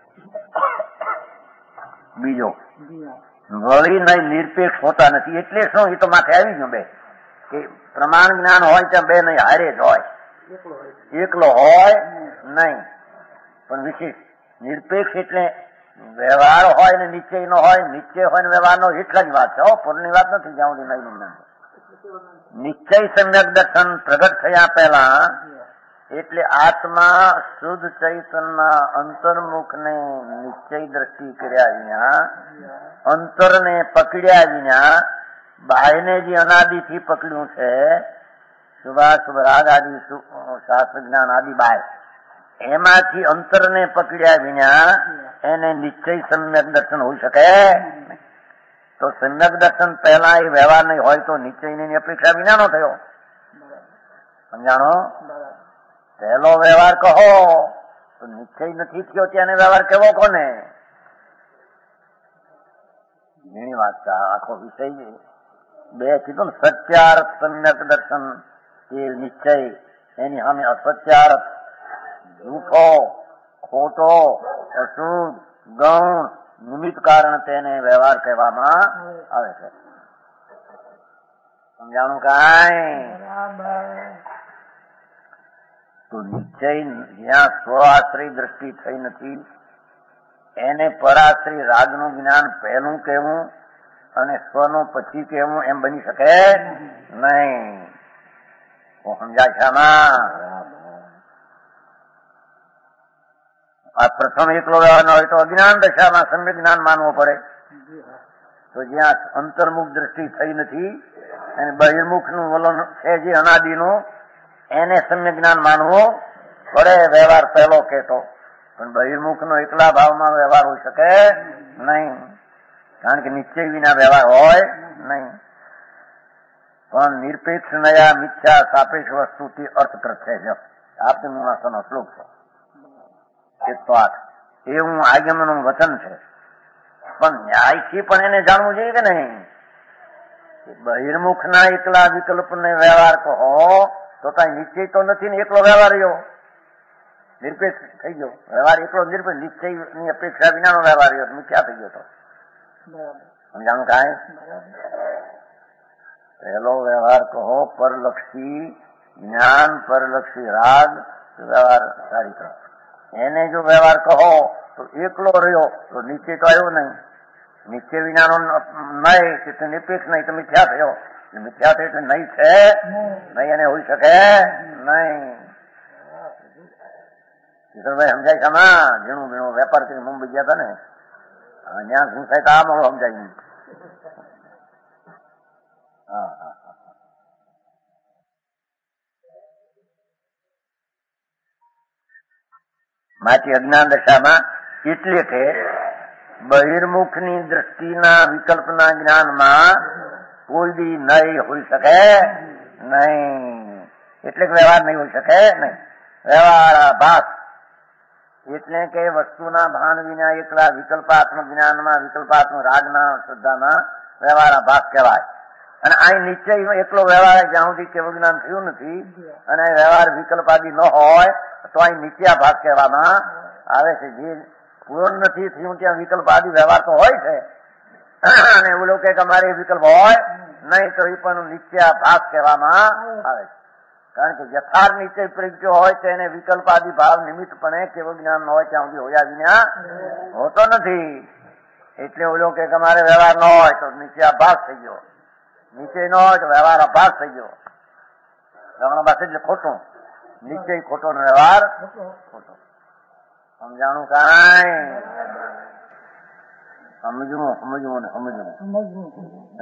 બીજો વળી નહીં નિરપેક્ષ હોતા નથી. એટલે શું? એ તો માથે આવી ગયું બે કે પ્રમાણ જ્ઞાન હોય ત્યાં બે નહીં, હારે જ હોય. એકલો હોય નહીં, પણ વિશેષ નિરપેક્ષ એટલે વ્યવહાર હોય ને નિશ્ચય નો હોય, નિશ્ચય હોય ને વ્યવહાર નો, એટલાની વાત છે. પૂર્ણની વાત નથી. જ્યાં સુધી નહીં જ્ઞાન નિશ્ચય સમ્યક દર્શન પ્રગટ થયા પહેલા એટલે આત્મા શુદ્ધ ચૈતનના અંતર્મુખ ને નિશ્ચય દ્રષ્ટિ કર્યા વિના, અંતરને પકડ્યા વિના, બાહ્યને જે અનાદિથી પકડ્યું છે શુભાશુભ રાગ આદિ શાસ્ત્ર જ્ઞાન આદિ બાહ્ય, એમાંથી અંતરને પકડ્યા વિના એને નિશ્ચય સમ્યક દર્શન હોઈ શકે. તો સમ્યક દર્શન પહેલા એ વ્યવહાર નહીં હોય તો નિશ્ચયની અપેક્ષા વિનાનો થયો. સમજાણો? પહેલો વ્યવહાર કહો તો નિશ્ચય નથી થયો ત્યાં વ્યવહાર કેવો કોને? ઘણી વાત આખો વિષય બે કીધું ને, સત્યાર્થ સમ્યક દર્શન એ નિશ્ચય, એની સામે અસત્યાર્થ જૂઠો ખોટો અશુદ્ધ ગૌણ નિમિત્ત કારણ તેને વ્યવહાર કહેવામાં આવે છે. સમજાણું કાંઈ? તો નિશ્ચય જ્યાં સ્વઆશ્રય દ્રષ્ટિ થઈ નથી એને પરાશ્રય રાગનું જ્ઞાન પહેલું કહેવું અને સ્વનું પછી કહેવું એમ બની શકે નહીં. હું સમજાય છે આમાં? આ પ્રથમ એકલો વ્યવહાર ન હોય તો અજ્ઞાન દશામાં સમ્યક જ્ઞાન માનવું પડે. તો જ્યાં અંતર્મુખ દ્રષ્ટિ થઈ નથી અને બહિર્મુખનું વલણ છે જે અનાદિનું, એને સમ્યક જ્ઞાન માનવું પડે વ્યવહાર પહેલો કહેતો. પણ બહિર્મુખનો એકલા ભાવમાં વ્યવહાર હોઈ શકે નહીં, કારણ કે નિશ્ચય વિના વ્યવહાર હોય નહીં. પણ નિરપેક્ષ નયા મિથ્યા સાપેક્ષ વસ્તુથી અર્થકૃત છે. આપની મીમાંસાનો શ્લોક છે એકસો આઠ. એવું આગમનું વચન છે. પણ ન્યાયથી પણ એને જાણવું જોઈએ કે નહીં? બહિર્મુખના એકલા વિકલ્પને વ્યવહાર કહો તો કઈ નિશ્ચય તો નથી ને, એકલો વ્યવહાર રહ્યો, નિરપેક્ષ થઈ ગયો વ્યવહાર. એકલો નિરપેક્ષ નિશ્ચયની અપેક્ષા વિનાનો વ્યવહાર રહ્યો, મિથ્યા થઈ ગયો. તો સમજાણું કાંઈ? પહેલો વ્યવહાર કહો પરલક્ષી જ્ઞાન, પરલક્ષી રાગ વ્યવહાર સારી કરો. એને જો વ્યવહાર કહો તો એકલો રહ્યો તો નિશ્ચય તો આવ્યો નહીં. નિશ્ચય વિનાનો નહીં કે નિરપેક્ષ નહીં તો મિથ્યા થયો. મિથ્યા થયો એટલે નહીં છે નહીં, એને હોઈ શકે નહીં. કિશોરભાઈ સમજાય છે આમાં? ઝીણું ઝીણું વેપાર કરીને મુંબઈ ગયા હતા ને, ત્યાં ઘૂંસાય તો આ મળો સમજાય નહીં. હા હા હા માથી અજ્ઞાન દશામાં એટલે કે બહિર્મુખની દ્રષ્ટિના વિકલ્પના જ્ઞાનમાં કોઈ દી નહીં હોઈ શકે નહીં. એટલે કે વ્યવહાર નહીં હોઈ શકે નહીં. વ્યવહાર ભાસ એટલે કે વસ્તુના ભાન વિના એકલા વિકલ્પાત્મક જ્ઞાનમાં, વિકલ્પાત્મક રાગના શ્રદ્ધામાં વ્યવહાર ભાસ કહેવાય. અને અહીં નિશ્ચય એકલો વ્યવહાર જ્યાં સુધી કેવું જ્ઞાન થયું નથી અને વ્યવહાર વિકલ્પાદી ન હોય તો અહીં નિત્યા ભાગ કહેવામાં આવે છે. જે પૂર્ણ નથી થયું ત્યાં વિકલ્પ આદિ વ્યવહાર તો હોય છે, અને એવું લોકો કે અમારે વિકલ્પ હોય નહીં તો એ પણ નિત્યા ભાગ કહેવામાં આવે છે. કારણ કે યથાર્થ નિશ્ચય પ્રગટ્યો હોય તો એને વિકલ્પ આદિ ભાવ નિમિત્તપણે કેવું જ્ઞાન ન હોય ત્યાં સુધી હોયા વિના હોતો નથી. એટલે એવું લોકો કે અમારે વ્યવહાર ન હોય તો નિત્યા ભાગ થઈ ગયો, નિશ્ચય ન હોય તો વ્યવહાર અભાગ થઈ ગયો. રમણ પાસે એટલે ખોટું, નિશ્ચય ખોટો ને વ્યવહાર ખોટો. સમજાણું કાંઈ? સમજવું સમજવું ને સમજવું.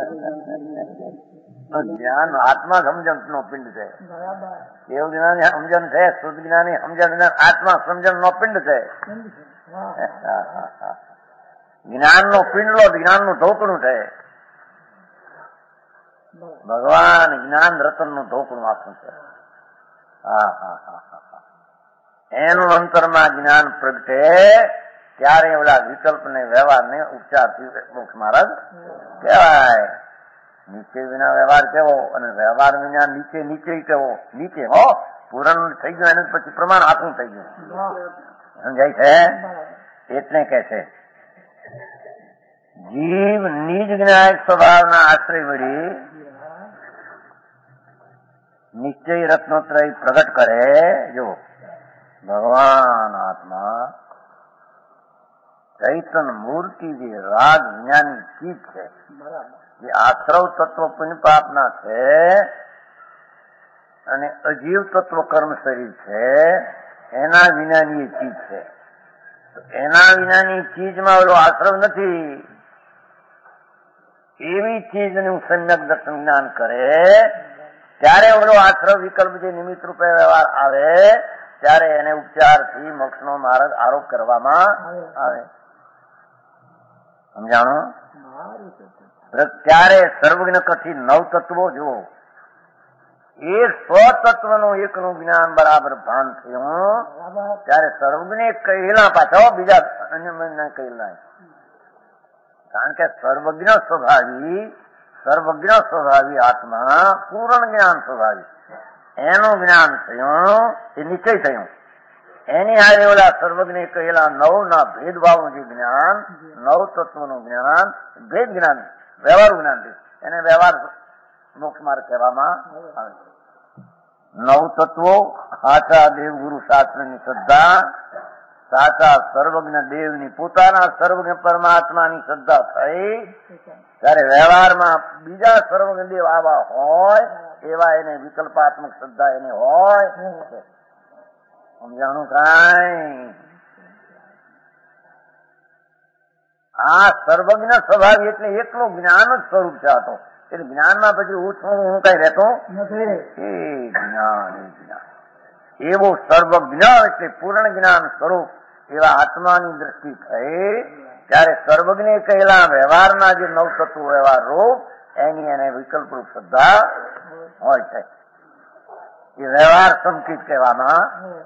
જ્ઞાન આત્મા સમજણ નો પિંડ છે. એવું જ્ઞાની સમજણ છે, શુદ્ધ જ્ઞાની સમજણ આત્મા સમજણ નો પિંડ છે. જ્ઞાન નો પિંડલો જ્ઞાન નું ઢોકણું છે. ભગવાન જ્ઞાન રતન નું ઢોકણું આખું છે. હા હા હા હા એનું અંતરમાં જ્ઞાન પ્રગટે ત્યારે ઓલા વિકલ્પ ને વ્યવહાર ને ઉપચારથી મોક્ષ માર્ગ કહેવાય. નીચે વિના વ્યવહાર કેવો અને વ્યવહાર વિના નીચે નીચે કેવો? નીચે હો પૂરણ થઈ ગયું એને પછી પ્રમાણ આખું થઈ ગયું. સમજાય છે? એટલે કે છે જીવ નિજ જ્ઞાયક સ્વભાવના આશ્રય વળી નિશ્ચય રત્નોત્રય પ્રગટ કરે. જો ભગવાન આત્મા ચૈતન મૂર્તિ જે રાગ જ્ઞાની ચીજ છે, જે આશ્રવ તત્વ પુણ્ય પાપના છે અને અજીવ તત્વ કર્મ શરીર છે, એના વિનાની એ ચીજ છે. એના વિનાની ચીજમાં ઓલો આશ્રવ નથી. એવી ચીજનું સમ્યક દર્શન જ્ઞાન કરે ત્યારે ઓલો આશ્રવ વિકલ્પ જે નિમિત્ત રૂપે વ્યવહાર આવે ત્યારે એને ઉપચારથી મોક્ષનો માર્ગ આરોપ કરવામાં આવે. સમજાણું? ત્યારે સર્વજ્ઞ કથી નવ તત્વો જુઓ, એ સ્વતત્વનું એકનું જ્ઞાન બરાબર ભાન થયું ત્યારે સર્વજ્ઞ કહેલા પાછા બીજા અન્ય કહેલા. કારણ કે સર્વજ્ઞ સ્વભાવી સર્વજ્ઞ સ્વભાવી આત્મા પૂર્ણ જ્ઞાન સ્વભાવી એનું જ્ઞાન થયું, એ નિશ્ચય થયું. એની હારે ઓલા સર્વજ્ઞ કહેલા નવ ના ભેદભાવનું જે જ્ઞાન, નવ તત્વનું જ્ઞાન, ભેદ જ્ઞાન, વ્યવહાર જ્ઞાન, એને વ્યવહાર મોક્ષ માર્ગ કહેવામાં આવે છે. નવ તત્વો સાચા દેવગુરુ શાસ્ત્રની શ્રદ્ધા, સાચા સર્વજ્ઞ દેવની પોતાના સર્વજ્ઞ પરમાત્માની શ્રદ્ધા થઈ ત્યારે વ્યવહારમાં બીજા સર્વજ્ઞ દેવ આવા હોય એવા એને વિકલ્પાત્મક શ્રદ્ધા એને હોય. સમજાણું કાંઈ? આ સર્વજ્ઞ સ્વભાવી એટલે એકલું જ્ઞાન જ સ્વરૂપ છે. આ તો એટલે જ્ઞાનમાં પછી ઓછું હું કઈ રહેતો નથી. એ જ્ઞાન એ જ્ઞાન એવું સર્વજ્ઞ એટલે પૂર્ણ જ્ઞાન સ્વરૂપ એવા આત્માની દ્રષ્ટિ થઈ ત્યારે સર્વજ્ઞ કહેલા વ્યવહારના જે નવ તત્વો વ્યવહાર રૂપ એની એને વિકલ્પ રૂપ શ્રદ્ધા હોય છે. એ વ્યવહાર સંકિત કહેવામાં.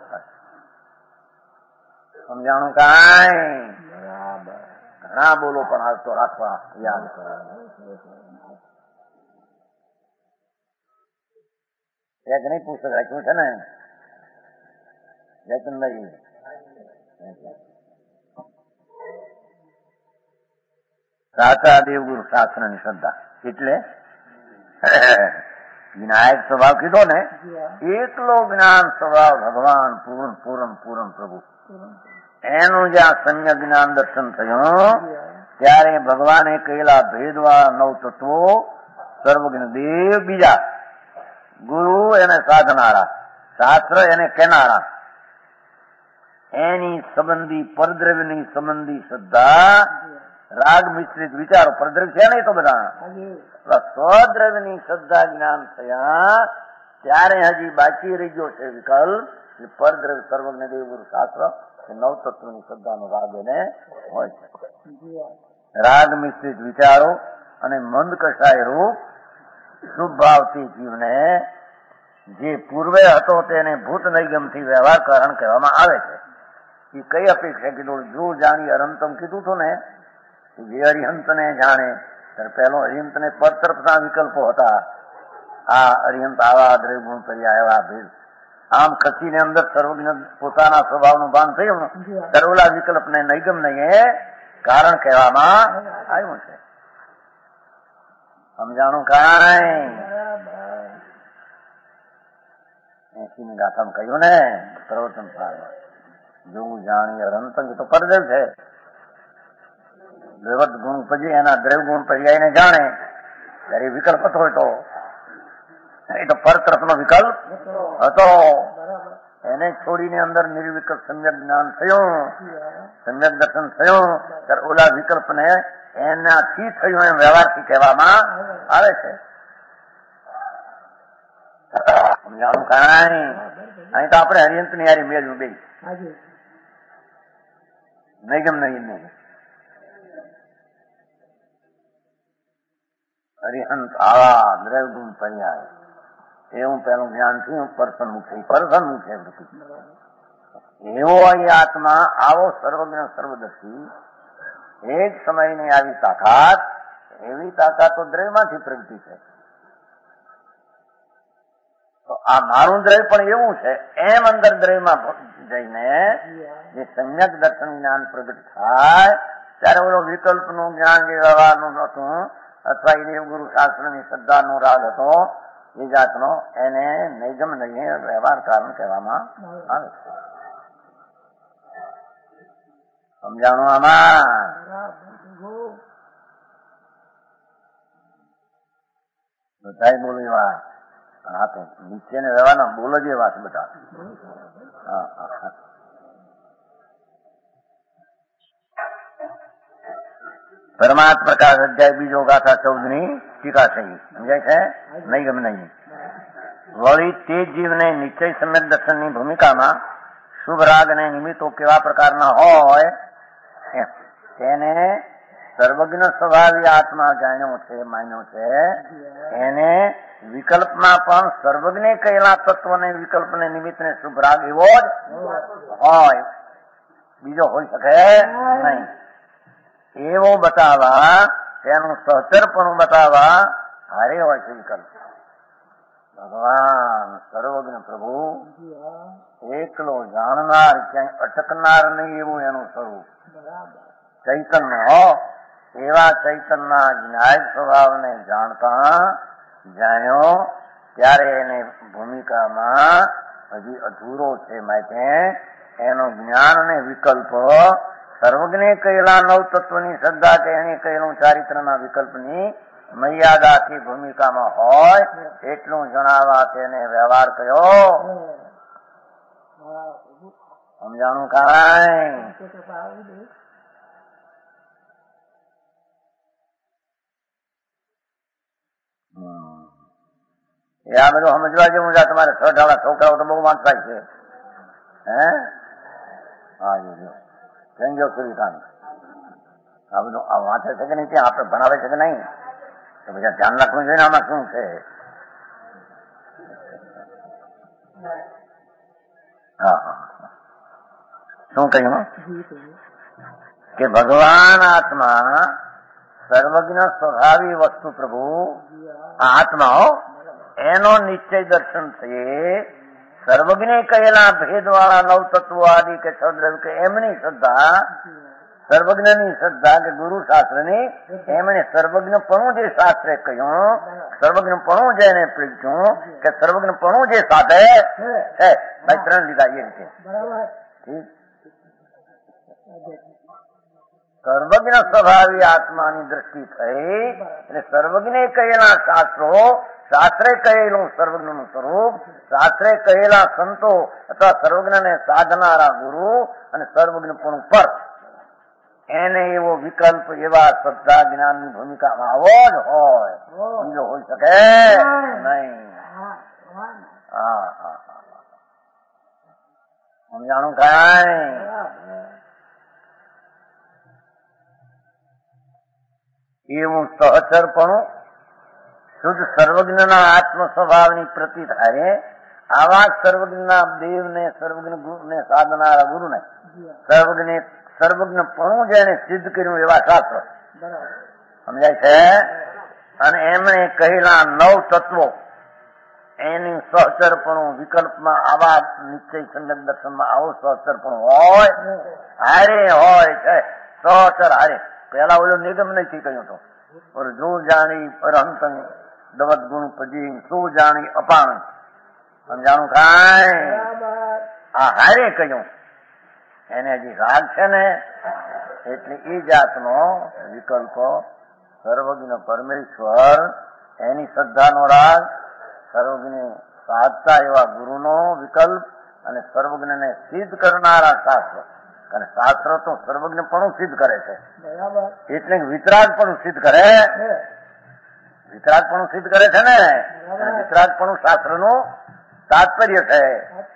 સમજાણું કાંઈ? ઘણા બોલો પણ હાલ તો રાખવા યાદ કરો. એક નહીં પુસ્તક રાખ્યું છે ને જયચંદભાઈ, સાચા દેવગુરુ શાસ્ત્રની શ્રદ્ધા એટલે વિનાયક સ્વભાવ કીધો ને, એકલો જ્ઞાન સ્વભાવ ભગવાન પૂર્ણ પૂર્ણ પૂર્ણ પ્રભુ એનું જ્યાં સમ્યક જ્ઞાન દર્શન થયું ત્યારે ભગવાને કહેલા ભેદવાળા નવ તત્વો, સર્વજ્ઞ દેવ બીજા, ગુરુ એને સાધનારા, શાસ્ત્ર એને કેનારા, એની સંબંધી પરદ્રવ્યની સંબંધી શ્રદ્ધા, રાગ મિશ્રિત વિચારો, પરદ્રવ્ય છે ને તો બધા સ્વદ્રવ્યની શ્રદ્ધા જ્ઞાન થયા ત્યારે હજી બાકી રહી ગયો છે વિકલ્પ. પરદ્રવ્ય સર્વજ્ઞ દેવ ગુરુ શાસ્ત્ર નવ તત્વની શ્રદ્ધાનો રાગ એને હોય છે. રાગ મિશ્રિત વિચારો અને મંદ કષાય રૂપ શુભ ભાવથી જીવને જે પૂર્વે હતો તેને ભૂત નૈગમથી વ્યવહાર કારણ કહેવામાં આવે છે. એ કઈ અપેક્ષા કીધું? જો જાણી અરંતમ કીધું હતું ને, જે અરિહંતને જાણે ત્યારે પહેલો અરિહંતને પર તરફના વિકલ્પો હતા. આ અરિહંત આવા દ્રવ્ય ગુણ કર્યા એવા ભેદ આમ ખસીને અંદર સર્વજ્ઞ પોતાના સ્વભાવનું ભાન થયું ત્યારે ઓલા વિકલ્પને નૈગમ નહીં કારણ કહેવામાં આવ્યું છે. સમજાણું કાંઈ? એસી ની ગાથામાં કહ્યું ને પ્રવચન સારમાં, જો હું જાણી અનંતંગ તો પરદેવ છે. દ્રવત ગુણ પછી એના દ્રવ ગુણ પર્યાયને જાણે ત્યારે વિકલ્પ હતો તો એ તો પર તરફનો વિકલ્પ હતો. એને છોડીને અંદર નિર્વિકલ્પ સમ્યક જ્ઞાન થયું, સમ્યક દર્શન થયું ત્યારે ઓલા વિકલ્પને એનાથી થયું એમ વ્યવહારથી કહેવામાં આવે છે. સમજાણું કાંઈ? અહીં તો આપણે હરિયંત ની યારી મેળવ્યું બે નૈગમ નહીં નહીં હરિહંત આવા દ્રવ ગુણ પર્યાય એવું પેલું જ્ઞાન થયું પર્સન મુખે પર્સન મુખે વૃત્તિ એવો અહીં આત્મા આવો સર્વજ્ઞ સર્વદર્શી એક સમયની આવી તાકાત, એવી તાકાત તો દ્રવ્યમાંથી પ્રગતિ છે. તો આ મારું દ્રવ્ય પણ એવું છે એમ અંદર દ્રવ્યમાં જઈને જે સમ્યક દર્શન જ્ઞાન પ્રગટ થાય ત્યારે ઓલો વિકલ્પનું જ્ઞાન જે વ્યવહારનું હતું અથવા એ દેવગુરુ શાસ્ત્રની શ્રદ્ધાનો રાગ હતો એ જાતનો એને નૈગમ નહીં વ્યવહાર કારણ કહેવામાં આવે છે. સમજાણું આમાં? બધા બોલો એવા હા તો નીચે ને રહેવાના બોલો જ એવા છે બધા. હા હા પરમાત્મા પ્રકાશ અધ્યાય બીજો ગાથા ચૌદ ની ટીકા થઈ સમજાય છે. નહીં ગમે નહીં વળી તે જીવને નિશ્ચય સમ્યક દર્શનની ભૂમિકામાં શુભ રાગ ને નિમિત્તો કેવા પ્રકારના હોય તેને સર્વજ્ઞ સ્વભાવી આત્મા જાણ્યો છે, માન્યો છે, એને વિકલ્પમાં પણ સર્વજ્ઞ કહેલા તત્વને વિકલ્પને નિમિત્તને શુભ રાગ એવો જ હોય, બીજો હોઈ શકે નહીં. એવો બતાવવા, તેનું સહચરપણું બતાવવા હારે હોય છે વિકલ્પ. ભગવાન સર્વજ્ઞ પ્રભુ એકલો જાણનાર, ક્યાંય અટકનાર નહીં એવું એનું સ્વરૂપ ચૈતન્ય. એવા ચૈતન્યના ન્યાય સ્વભાવને જાણતા જાણ્યો ત્યારે એને ભૂમિકામાં હજી અધૂરો છે. માટે એનો જ્ઞાન અને વિકલ્પ સર્વજ્ઞે કહેલા નવ તત્વની શ્રદ્ધા કે એને કહેલું ચારિત્રના વિકલ્પની મર્યાદાથી ભૂમિકામાં હોય એટલું જણાવવા તેને વ્યવહાર કયો. સમજાણું કાંઈ? એ આ બધું સમજવા જેવું છે. તમારે છ ઢાળા છોકરાઓ તો બહુ વાંચવાય છે. હે હા જો સૂર્યકાંત આ બધું આ વાંચે છે કે નહીં, ત્યાં આપણે ભણાવે છે કે નહીં, તો પછી ધ્યાન રાખવું જોઈએ. આમાં શું છે? હા હા શું કહ્યું કે ભગવાન આત્મા સર્વજ્ઞ સ્વભાવી વસ્તુ પ્રભુ આત્માઓ એનો નિશ્ચય દર્શન થયે સર્વજ્ઞ કહેલા ભેદવાળા નવ તત્વો આદિ કે છદ્રવ્ય કે એમની શ્રદ્ધા, સર્વજ્ઞની શ્રદ્ધા કે ગુરુ શાસ્ત્રની, એમણે સર્વજ્ઞપણું જે શાસ્ત્રે કહ્યું, સર્વજ્ઞપણું જેને પીડ્યું કે સર્વજ્ઞપણું જે સાથે છે, ભાઈ ત્રણ લીધા એ રીતે ઠીક. સર્વજ્ઞ સ્વભાવી આત્માની દ્રષ્ટિ થઈ એટલે સર્વજ્ઞે કહેલા શાસ્ત્રો, શાસ્ત્રે કહેલું સર્વજ્ઞનું સ્વરૂપ, શાસ્ત્રે કહેલા સંતો અથવા સર્વજ્ઞને સાધનારા ગુરુ અને સર્વજ્ઞપણું પર એને એવો વિકલ્પ, એવા શ્રદ્ધા જ્ઞાનની ભૂમિકામાં આવો જ હોય, બીજો હોઈ શકે નહીં. હા હા સમજાણું કાંઈ? એવું સહચરપણું શુદ્ધ સર્વજ્ઞના આત્મ સ્વભાવની પ્રતિ થાય. આવા સર્વજ્ઞના દેવને, સર્વજ્ઞ ગુરુને સાધનારા ગુરુને સર્વજ્ઞ સર્વજ્ઞપણું જેને સિદ્ધ કર્યું એવા શાસ્ત્ર સમજાય છે. અને એમણે કહેલા નવ તત્વો એની સહચરપણું વિકલ્પમાં આવા નિશ્ચય સંગત દર્શનમાં આવો સહચરપણું હોય, હારે હોય છે. સહચર હારે પેલા ઓલો નિગમ નથી કહ્યું તો જો જાણી અરહંત દવત ગુણ પજી શું જાણી અપાણ. સમજાણું કાંઈ? આ હારે કહ્યું એને હજી રાગ છે ને, એટલે એ જાતનો વિકલ્પ સર્વજ્ઞ પરમેશ્વર એની શ્રદ્ધાનો રાગ, સર્વજ્ઞ સાધતા એવા ગુરુનો વિકલ્પ અને સર્વજ્ઞને સિદ્ધ કરનારા શાસ્ત્ર. અને શાસ્ત્ર તો સર્વજ્ઞપણું સિદ્ધ કરે છે, એટલે વિતરાગપણું સિદ્ધ કરે, વિતરાગપણું સિદ્ધ કરે છે ને. વિતરાગપણું શાસ્ત્રનું તાત્પર્ય છે.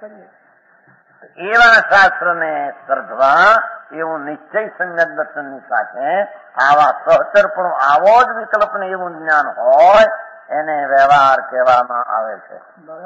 એવા શાસ્ત્રને શ્રદ્ધવા એવું નિશ્ચય સંગત દર્શનની સાથે આવા સહચરપણું, આવો જ વિકલ્પને એવું જ્ઞાન હોય એને વ્યવહાર કહેવામાં આવે છે.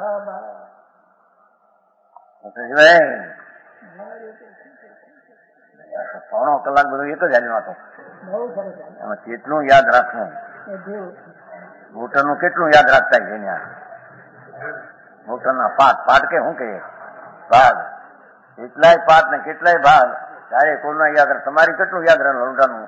પોણો કલાક બધું એક જ હાલમાં હતો. એમાં કેટલું યાદ રાખવું, મોટરનું કેટલું યાદ રાખતા છે ત્યાં મોટરના પાઠ પાઠ કે શું કહીએ ભાગ, કેટલાય પાઠ ને કેટલાય ભાગ ત્યારે કોના યાદ રહે. તમારી કેટલું યાદ રહે લોટાનું?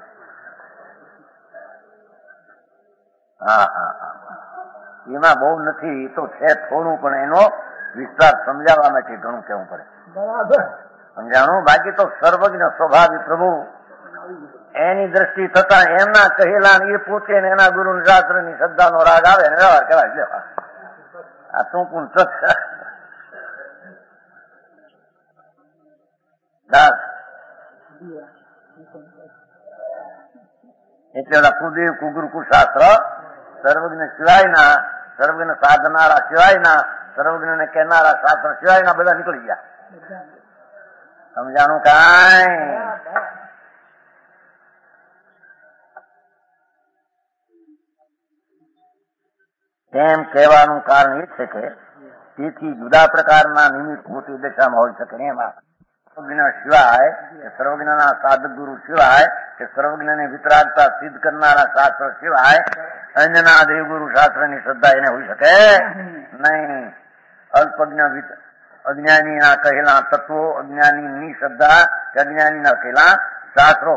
હા હા હા એમાં બહુ નથી, એ તો છે થોડું, પણ એનો વિસ્તાર સમજાવવા માટે ઘણું કહેવું પડે. બરાબર સમજાણું? બાકી તો સર્વજ્ઞ સ્વભાવી પ્રભુ એની દ્રષ્ટિ થતા એમના કહેલા એ પોતે ને એના ગુરુ શાસ્ત્ર ની શ્રદ્ધાનો રાગ આવે ને વ્યવહાર કહેવાય. લેવા આ શું કોણ દાસ એટલે ઓલા કુદેવ કુગુરુ કુશાસ્ત્ર સર્વજ્ઞ સિવાયના, સર્વજ્ઞ સાધનારા સિવાયના, સર્વજ્ઞને કહેનારા શાસ્ત્ર સિવાયના બધા નીકળી ગયા. સમજાણું કાંઈ? તેમ કહેવાનું કારણ એ છે કે તેથી જુદા પ્રકારના નિમિત્ત મોટી દશામાં હોઈ શકે એમાં સર્વજ્ઞ સિવાય કે સર્વજ્ઞના સાધક ગુરુ સિવાય કે સર્વજ્ઞની વિતરાગતા સિદ્ધ કરનારા શાસ્ત્ર સિવાય અન્યના દેવગુરુ શાસ્ત્રની શ્રદ્ધા એને હોઈ શકે નહીં. અલ્પજ્ઞ અજ્ઞાનીના કહેલા તત્વો, અજ્ઞાનીની શ્રદ્ધા કે અજ્ઞાનીના કહેલા શાસ્ત્રો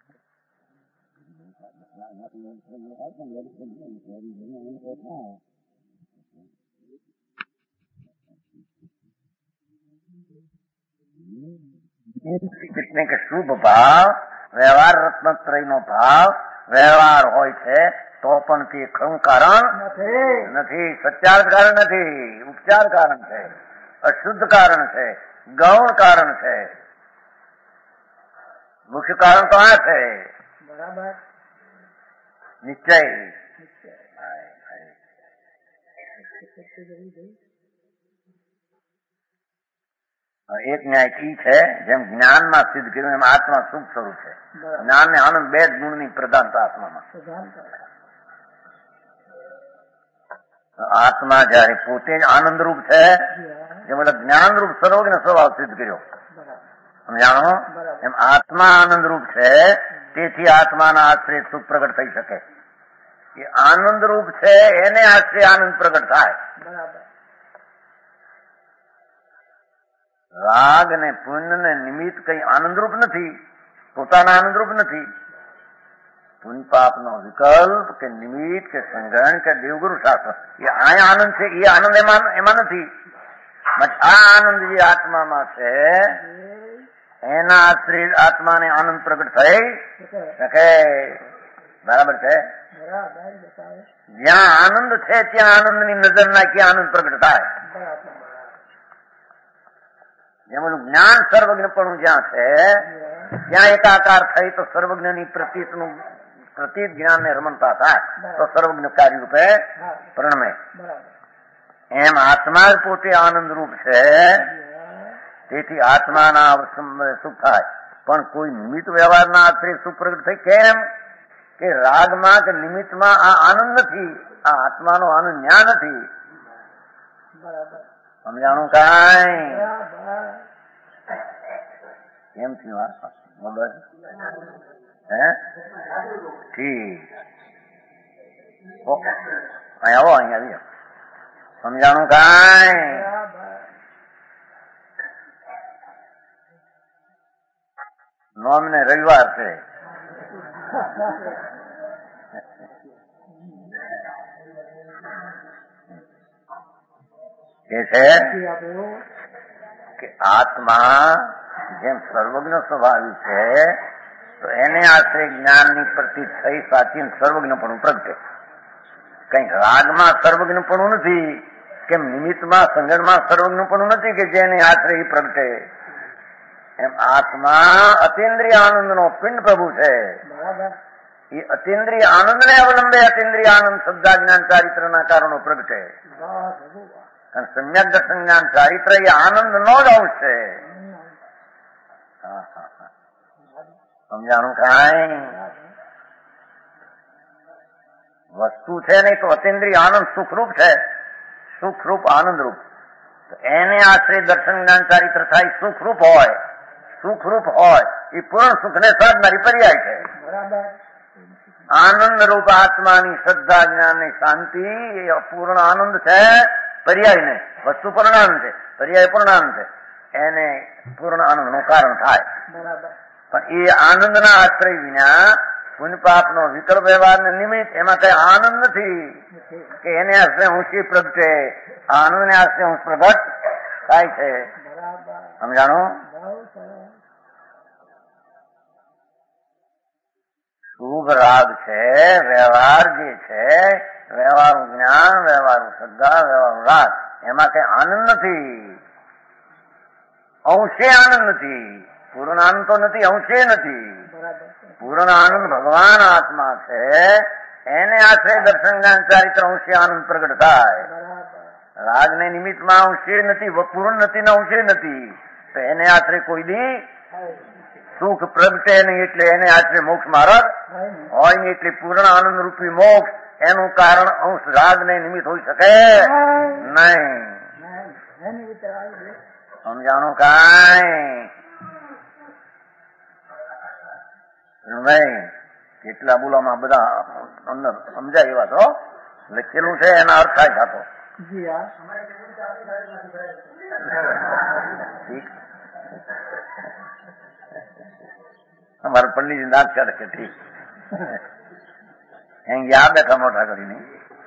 कितने के शुभ भाव व्यवहार रत्नत्रय नो भाव व्यवहार હોય છે તો પણ તે ખરું કારણ નથી, સત્યાર્થ કારણ નથી, ઉપચાર કારણ છે, અશુદ્ધ કારણ છે, ગૌણ કારણ છે. મુખ્ય કારણ તો આ છે બરાબર નિશ્ચય. એક ન્યાય ઈ છે જેમ જ્ઞાનમાં સિદ્ધ કર્યું એમ આત્મા શુભ સ્વરૂપ છે. જ્ઞાન ને આનંદ બે જ ગુણની પ્રધાનતા આત્મામાં. આત્મા જયારે પોતે જ આનંદરૂપ છે જે મતલબ જ્ઞાનરૂપ સર્વજ્ઞ સ્વભાવ સિદ્ધ કર્યો સમજાણો એમ આત્મા આનંદરૂપ છે તેથી આત્માના આશ્રય સુખ પ્રગટ થઈ શકે. એ આનંદરૂપ છે એને આશ્રય આનંદ પ્રગટ થાય. રાગ ને પુણ્ય ને નિમિત્ત કઈ આનંદરૂપ નથી, પોતાના આનંદરૂપ નથી. પુણ્ય પાપ નો વિકલ્પ કે નિમિત્ત કે સંગ્રહણ કે દેવગુરુ શાસ્ત્ર એ આ આનંદ છે, એ આનંદ એમાં એમાં નથી. આ આનંદ જે આત્મામાં છે એના આશ્રિત આત્માને આનંદ પ્રગટ થઈ શકે. બરાબર છે. જ્યાં આનંદ છે ત્યાં આનંદની નજર નાખી આનંદ પ્રગટ થાય. જેમ જ્ઞાન સર્વજ્ઞપણું જ્યાં છે ત્યાં એકાકાર થઈ તો સર્વજ્ઞની પ્રતીતનું પ્રતીત જ્ઞાનને રમણતા થાય તો સર્વજ્ઞકારી રૂપે પ્રણમે. એમ આત્મા જ પોતે આનંદરૂપ છે તેથી આત્માના સુખ થાય. પણ કોઈ નિમિત્ત વ્યવહારના આશ્રય સુખ પ્રગટ થઈ કેમ કે રાગમાં કે નિમિત્તમાં આ આનંદ નથી, આ આત્માનો આનંદ ન્યા નથી. સમજાણું કાંઈ કેમ થયું બરાબર હે ઠીક અહીં આવો અહીં આવી સમજાણું કાંઈ નોમ ને રવિવાર છે કે છે કે આત્મા જેમ સર્વજ્ઞ સ્વભાવી છે તો એને આશ્રય જ્ઞાનની પ્રતીત થઈ સાચી સર્વજ્ઞપણું પ્રગટે. કઈ રાગમાં સર્વજ્ઞપણું નથી કેમ નિમિત્તમાં સંગણમાં સર્વજ્ઞપણું નથી કે જેને આશ્રય પ્રગટે. એમ આત્મા અતિન્દ્રિય આનંદ નો પિંડ પ્રભુ છે. એ અતિન્દ્રિય આનંદ ને અવલંબે અતિન્દ્રિય આનંદ શબ્દા જ્ઞાન ચારિત્ર ના કારણો પ્રગટે. અને સમ્યક દર્શન જ્ઞાન ચારિત્ર એ આનંદ નો જ અંશ છે. સમજાણું કાંઈ વસ્તુ છે નહીં તો અતિન્દ્રિય આનંદ સુખરૂપ છે, સુખરૂપ આનંદરૂપ. એને આશ્રય દર્શન જ્ઞાન ચારિત્ર થાય સુખરૂપ હોય, સુખરૂપ હોય એ પૂર્ણ સુખને સાધનારી પર્યાય છે. આનંદ રૂપ આત્માની શ્રદ્ધા જ્ઞાન ની શાંતિ એ અપૂર્ણ આનંદ છે, પર્યાય નહીં. વસ્તુ પૂર્ણાનંદ છે, પર્યાય પૂર્ણાનંદ છે, એને પૂર્ણ આનંદ નું કારણ થાય. પણ એ આનંદના આશ્રય વિના પુણ્ય પાપ નો વિકલ્પ વ્યવહાર ને નિમિત્ત એમાં કઈ આનંદ નથી કે એને આશ્રય ઊંચી પ્રગટે. આનંદ ને આશ્રય ઊંચ પ્રગટ થાય છે. સમજાણું? શુભ રાગ છે, વ્યવહાર જે છે વ્યવહારનું જ્ઞાન, વ્યવહારનું શ્રદ્ધા, વ્યવહારનું રાગ એમાં કઈ આનંદ નથી, અંશે આનંદ નથી. પૂર્ણ આનંદ તો નથી, અંશે નથી. પૂર્ણ આનંદ ભગવાન આત્મા છે એને આશ્રય દર્શન જ્ઞાન ચારિત્ર અંશે આનંદ પ્રગટ થાય. રાગ ને નિમિત્તમાં અંશે નથી, પૂર્ણ નથી ને અંશે નથી તો એને આશ્રય કોઈ દી સુખ પ્રગટે નહીં. એટલે એને આશ્રય મોક્ષ માર્ગ હોય ને એટલે પૂર્ણ આનંદ રૂપી મોક્ષ એનું કારણ અંશ રાગ ને નિમિત્ત હોઈ શકે નહીં. સમજાણું કાંઈ નહીં. કેટલા બોલામાં બધા અંદર સમજાય એવા તો લખેલું છે, એના અર્થ થાય થતો. અમારે પંડિતજી નાથ ચાલે કે ઠીક એમ યાદ બેઠા મોટા કરીને.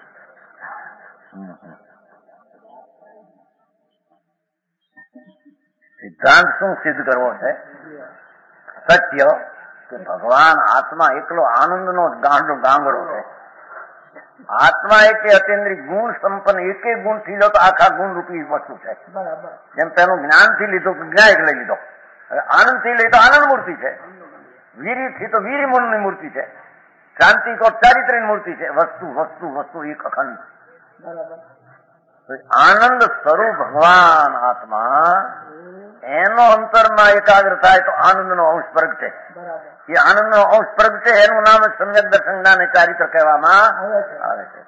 સિદ્ધાંત શું સિદ્ધ કરવો છે? સત્ય કે ભગવાન આત્મા એકલો આનંદનો ગાંડો ગાંગડો છે. આત્મા એક અતિન્દ્રિય ગુણ સંપન્ન, એક એક ગુણ થી લો તો આખા ગુણ રૂપી વસ્તુ છે. જેમ પેલું જ્ઞાન થી લીધું જ્ઞાયક લઈ લીધો, આનંદ થી લઈ તો આનંદ મૂર્તિ છે, વીરી થી તો વીરી મૂળ ની મૂર્તિ છે, શાંતિ તો ચારિત્ર ની મૂર્તિ છે. વસ્તુ વસ્તુ વસ્તુ એક અખંડ. આનંદ સ્વરૂપ ભગવાન આત્મા એનો અંતરમાં એકાગ્ર થાય તો આનંદનો અંશ પ્રગટે. એ આનંદનો અંશ પ્રગટે એનું નામ સમ્યક દર્શન જ્ઞાન ચારિત્ર કહેવામાં આવે છે.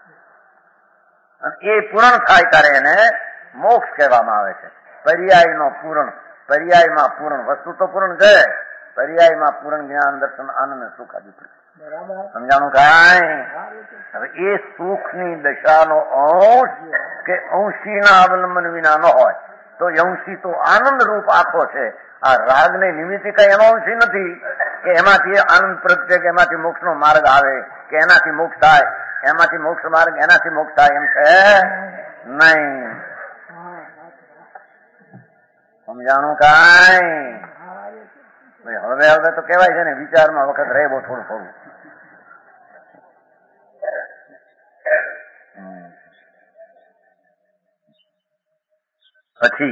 એ પૂર્ણ થાય ત્યારે એને મોક્ષ કહેવામાં આવે છે. પર્યાયનો પૂર્ણ, પર્યાયમાં પૂર્ણ, વસ્તુ તો પૂર્ણ છે, પર્યાયમાં પૂર્ણ જ્ઞાન દર્શન આનંદ સુખ આદિ. સમજાણું કાંઈ? હવે એ સુખની દશાનો અંશ કે અંશીના અવલંબન વિના ન હોય તો અંશી તો આનંદ રૂપ આખો છે. આ રાગ ને નિમિત્તે કઈ એનો અંશી નથી કે એમાંથી આનંદ પ્રગટે કે એમાંથી મોક્ષ નો માર્ગ આવે કે એનાથી મોક્ષ થાય, એમાંથી મોક્ષ માર્ગ એનાથી મોક્ષ થાય એમ છે નહીં. સમજાણું કાંઈ? હવે હવે તો કેવાય છે ને વિચારમાં વખત રહે બહુ થોડું થોડું. પછી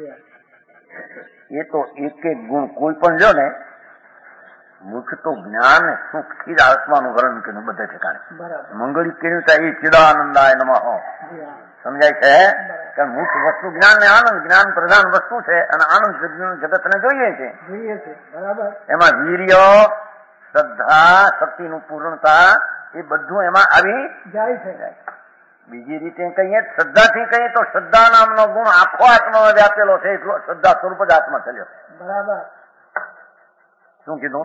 એ તો એક એક ગુણ કોઈ પણ લ્યો ને, મુખ્ય તો જ્ઞાન સુખ થી જ આત્માનું વર્ણન કર્યું બધે ઠેકાણે. મંગળી કર્યું ત્યાં એ ચિદાનંદાય નમઃ. સમજાય છે? કારણ મુખ્ય વસ્તુ જ્ઞાન ને આનંદ, જ્ઞાન પ્રધાન વસ્તુ છે અને આનંદ જગત ને જોઈએ છે. એમાં વીર્ય, શ્રદ્ધા, શક્તિનું પૂર્ણતા એ બધું એમાં આવી જાય છે. બીજી રીતે કહીએ શ્રદ્ધાથી કહીએ તો શ્રદ્ધા નામનો ગુણ આખો આત્મામાં વ્યાપેલો છે, એટલો શ્રદ્ધા સ્વરૂપ જ આત્મા ચાલ્યો. બરાબર. શું કીધું?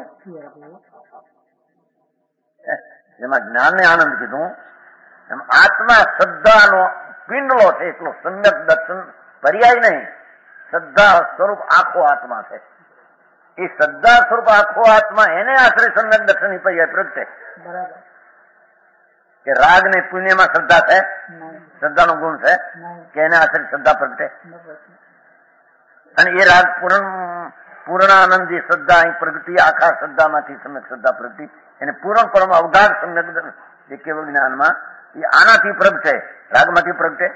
જેમાં જ્ઞાન ને આનંદ કીધું એમ આત્મા શ્રદ્ધાનો પિંડલો છે, એટલો સમ્યક દર્શન પર્યાય નહીં, શ્રદ્ધા સ્વરૂપ આખો આત્મા છે. એ શ્રદ્ધા સ્વરૂપ આખો આત્મા એને આશ્રય સમ્યક દર્શન ની પર્યાય પ્રગટે. બરાબર. કે રાગ ને પુણ્યમાં શ્રદ્ધા છે, શ્રદ્ધાનો ગુણ છે કે એને આશ્રય શ્રદ્ધા પ્રગટે. અને એ રાગ પૂર્ણ પૂર્ણાનંદી શ્રદ્ધા અહીં પ્રગટી, આખા શ્રદ્ધામાંથી સમ્યક શ્રદ્ધા પ્રગટી, એને પૂર્ણપણમાં અવગાઢ સમ્યક જે કેવળ જ્ઞાનમાં એ આનાથી પ્રગટે, રાગમાંથી પ્રગટે.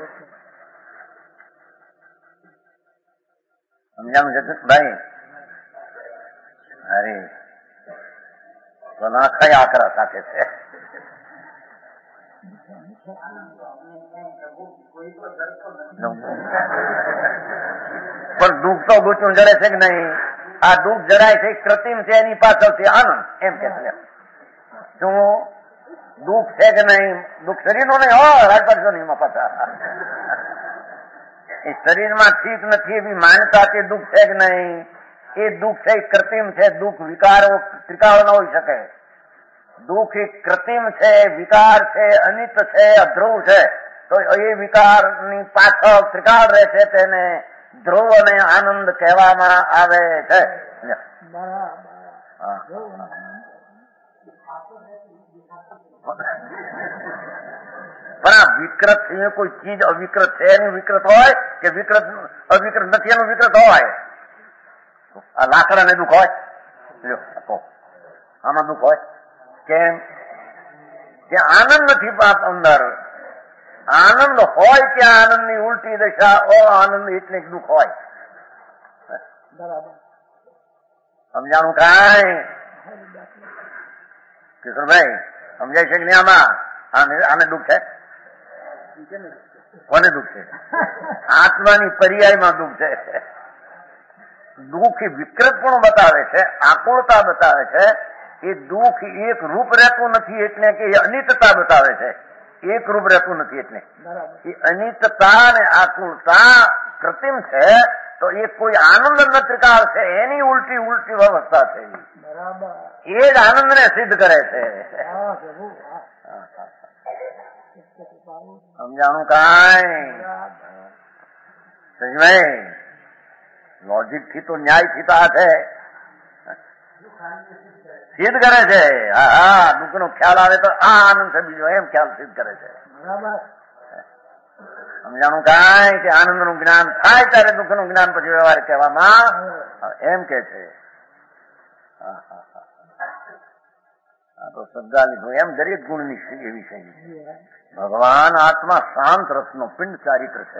સમજાણું છે ભાઈ? અરે તો ના કયા આકરા સાથે છે. પણ દુઃખ તો ગૂંચું જડે છે કે નહીં? આ દુઃખ જડાય છે કૃત્રિમ છે, એની પાછળથી આનંદ એમ કે છે. શું દુઃખ છે કે નહીં? દુઃખ શરીર નો નહીં, હો રાજપાટ નહીં પાછા. એ શરીરમાં ઠીક નથી એવી માન્યતા તે દુઃખ છે કે નહીં? એ દુઃખ છે કૃત્રિમ છે. દુઃખ વિકારો ત્રિકાળ ન હોઈ શકે. દુઃખ એ કૃત્રિમ છે, વિકાર છે, અનિત છે, અધ્રુવ છે. તો એ વિકારની પાછળ ત્રિકાળ રહે છે, તેને ધ્રુવ અને આનંદ કહેવામાં આવે છે. પણ આ વિકૃત કોઈ ચીજ અવિકૃત છે એનું વિકૃત હોય કે વિકૃત અવિકૃત નથી એનું વિકૃત હોય? આ લાકડા ને દુઃખ હોય? આમાં દુઃખ હોય કેમ? કે આનંદ નથી પાપ અંદર. આનંદ હોય ત્યાં આનંદ ની ઉલટી દશા ઓ આનંદ એટલે દુઃખ હોય. બરાબર. સમજાણું કાંઈ? કિશોરભાઈ સમજાય છે કે નહીં? આમાં આને દુઃખ છે. કોને દુઃખ છે? આત્માની પર્યાયમાં દુઃખ છે. દુઃખ એ વિકૃત પણ બતાવે છે, આકુળતા બતાવે છે. એ દુઃખ એક રૂપ રહેતું નથી એટલે કે એ અનિત્યતા બતાવે છે. એક રૂપ રહેતું નથી એટલે એ અનિત્યતા અને આકુળતા કૃત્રિમ છે. તો એ કોઈ આનંદ નત્રિકાળ છે એની ઉલટી ઉલટી વ્યવસ્થા છે. એ જ આનંદને સિદ્ધ કરે છે. સમજાણું કાંઈ સમજાય? લોજિક થી તો ન્યાય થી તો આ છે સિદ્ધ કરે છે. હા હા દુઃખ નો ખ્યાલ આવે તો આ આનંદ છે બીજો એમ ખ્યાલ સિદ્ધ કરે છે. સમજાણું કાંઈ કે આનંદ નું જ્ઞાન થાય ત્યારે દુઃખ નું જ્ઞાન પછી વ્યવહાર કહેવામાં એમ કે છે. આ તો સદ્ગા લીધું એમ દરેક ગુણની એવી છે. ભગવાન આત્મા શાંત રસનો પિંડ ચારિત્ર છે.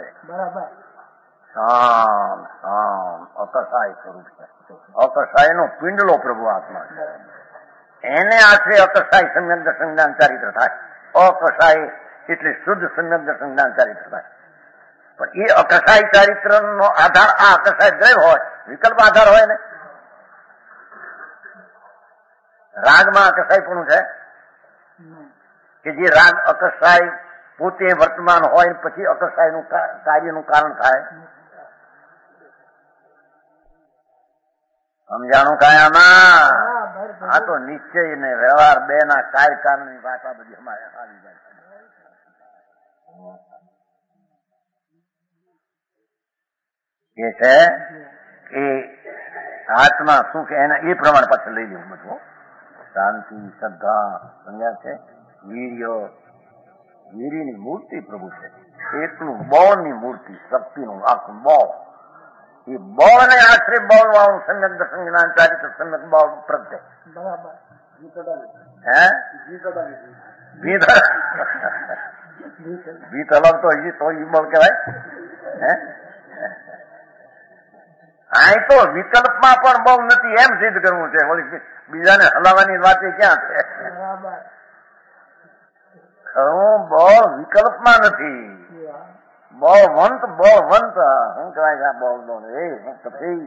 શાંત શાંત અકસાય સ્વરૂપ છે. અકસાય નો પિંડલો પ્રભુ આત્મા છે. એને આશરે અકસાય સમ્યક દર્શન જ્ઞાન ચારિત્ર થાય. અકસાય એટલે શુદ્ધ સમ્યક દર્શન જ્ઞાન ચારિત્ર થાય. પણ એ અકસાય ચારિત્ર નો આધાર આ અકસાય દ્રવ્ય હોય, વિકલ્પ આધાર હોય ને. રાગમાં અકસાય પણ છે કે જે રાગ અકસાય પોતે વર્તમાન હોય પછી અકસાય નું કાર્યનું કારણ થાય. સમજાણું કાયામાં? આ તો નિશ્ચય ને વ્યવહાર બે ના કાર્ય કારણની વાત આ બધી અમારે આવી જાય એ છે કે આત્મા શું કે એના એ પ્રમાણે પાછળ લઈ લેવું બધું. શાંતિ શ્રદ્ધા સમજ્યા છે. વીર્ય વીર્યની મૂર્તિ પ્રભુ છે. એટલું બળની મૂર્તિ શક્તિનું આખું બળ. એ બળને આશરે બળ વાળું સમ્યક દર્શન જ્ઞાન ચારિત્ર સમ્યક બળ પ્રત્યે હે ભીત અલગ તો હજી તો ઈ બળ કહેવાય. હે આ તો વિકલ્પમાં પણ બળ નથી એમ સિદ્ધ કરવું છે. બીજાને હલાવવાની વાત ક્યાં છે? ખરું બળ વિકલ્પમાં નથી. બળવંત બળવંત શું કહેવાય છે? બળ બળ એ પછી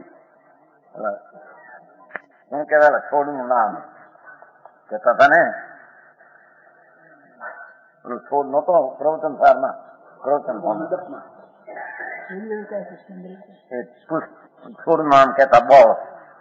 શું કહેવાય છોડનું નામ કહેતા હતા ને છોડ નતો પ્રવચન સારમાં પ્રવચન છોડ નામ કહેતા બળ.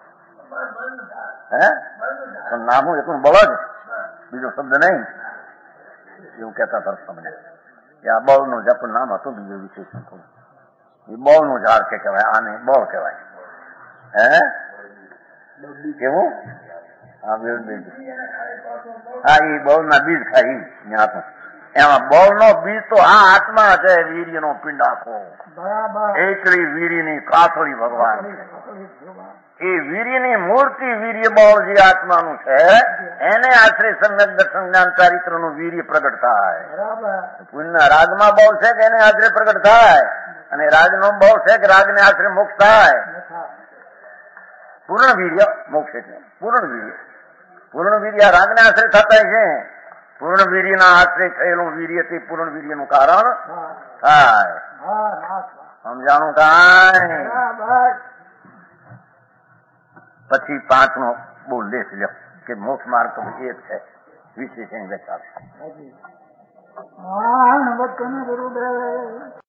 હે નામું એટલું બળ જ બીજો શબ્દ નહીં એવું કહેતા હતા તમને કે આ બળ નું જપ નામ હતું બીજું વિશેષણ થોડું. એ બળ નું ઝાડ કે કહેવાય આને બળ કહેવાય. હે કેવું? હા બીજ હા એ બળ ના બીજ ખાય ત્યાં તો એમાં બળ નો બીજ તો આ આત્મા છે. વીર્ય નો પિંડ આખો એકલી વીર્યની કાથળી ભગવાન એ વીર્યની મૂર્તિ વીર્ય બળ જે આત્માનું છે એને આશરે સમ્યક દર્શન જ્ઞાન ચારિત્ર નું વીર્ય પ્રગટ થાય. પુણ્ય રાગમાં બળ છે કે એને આશરે પ્રગટ થાય અને રાગનો બળ છે કે રાગને આશરે મોક્ષ થાય. પૂર્ણ વીર્ય મોક્ષ એટલે પૂર્ણ વીર્ય પૂર્ણ વીર્ય રાગને આશરે થતા છે. પૂર્ણ વીર્યના આશ્રય થયેલું વીર્ય તે પૂર્ણ વીર્યનું કારણ થાય. સમજાણું કાંઈ? પછી પાંચનો બહુ લેખ લ્યો કે મોક્ષ માર્ગ તો એક છે વિશેષ એની વ્યાખ્યા.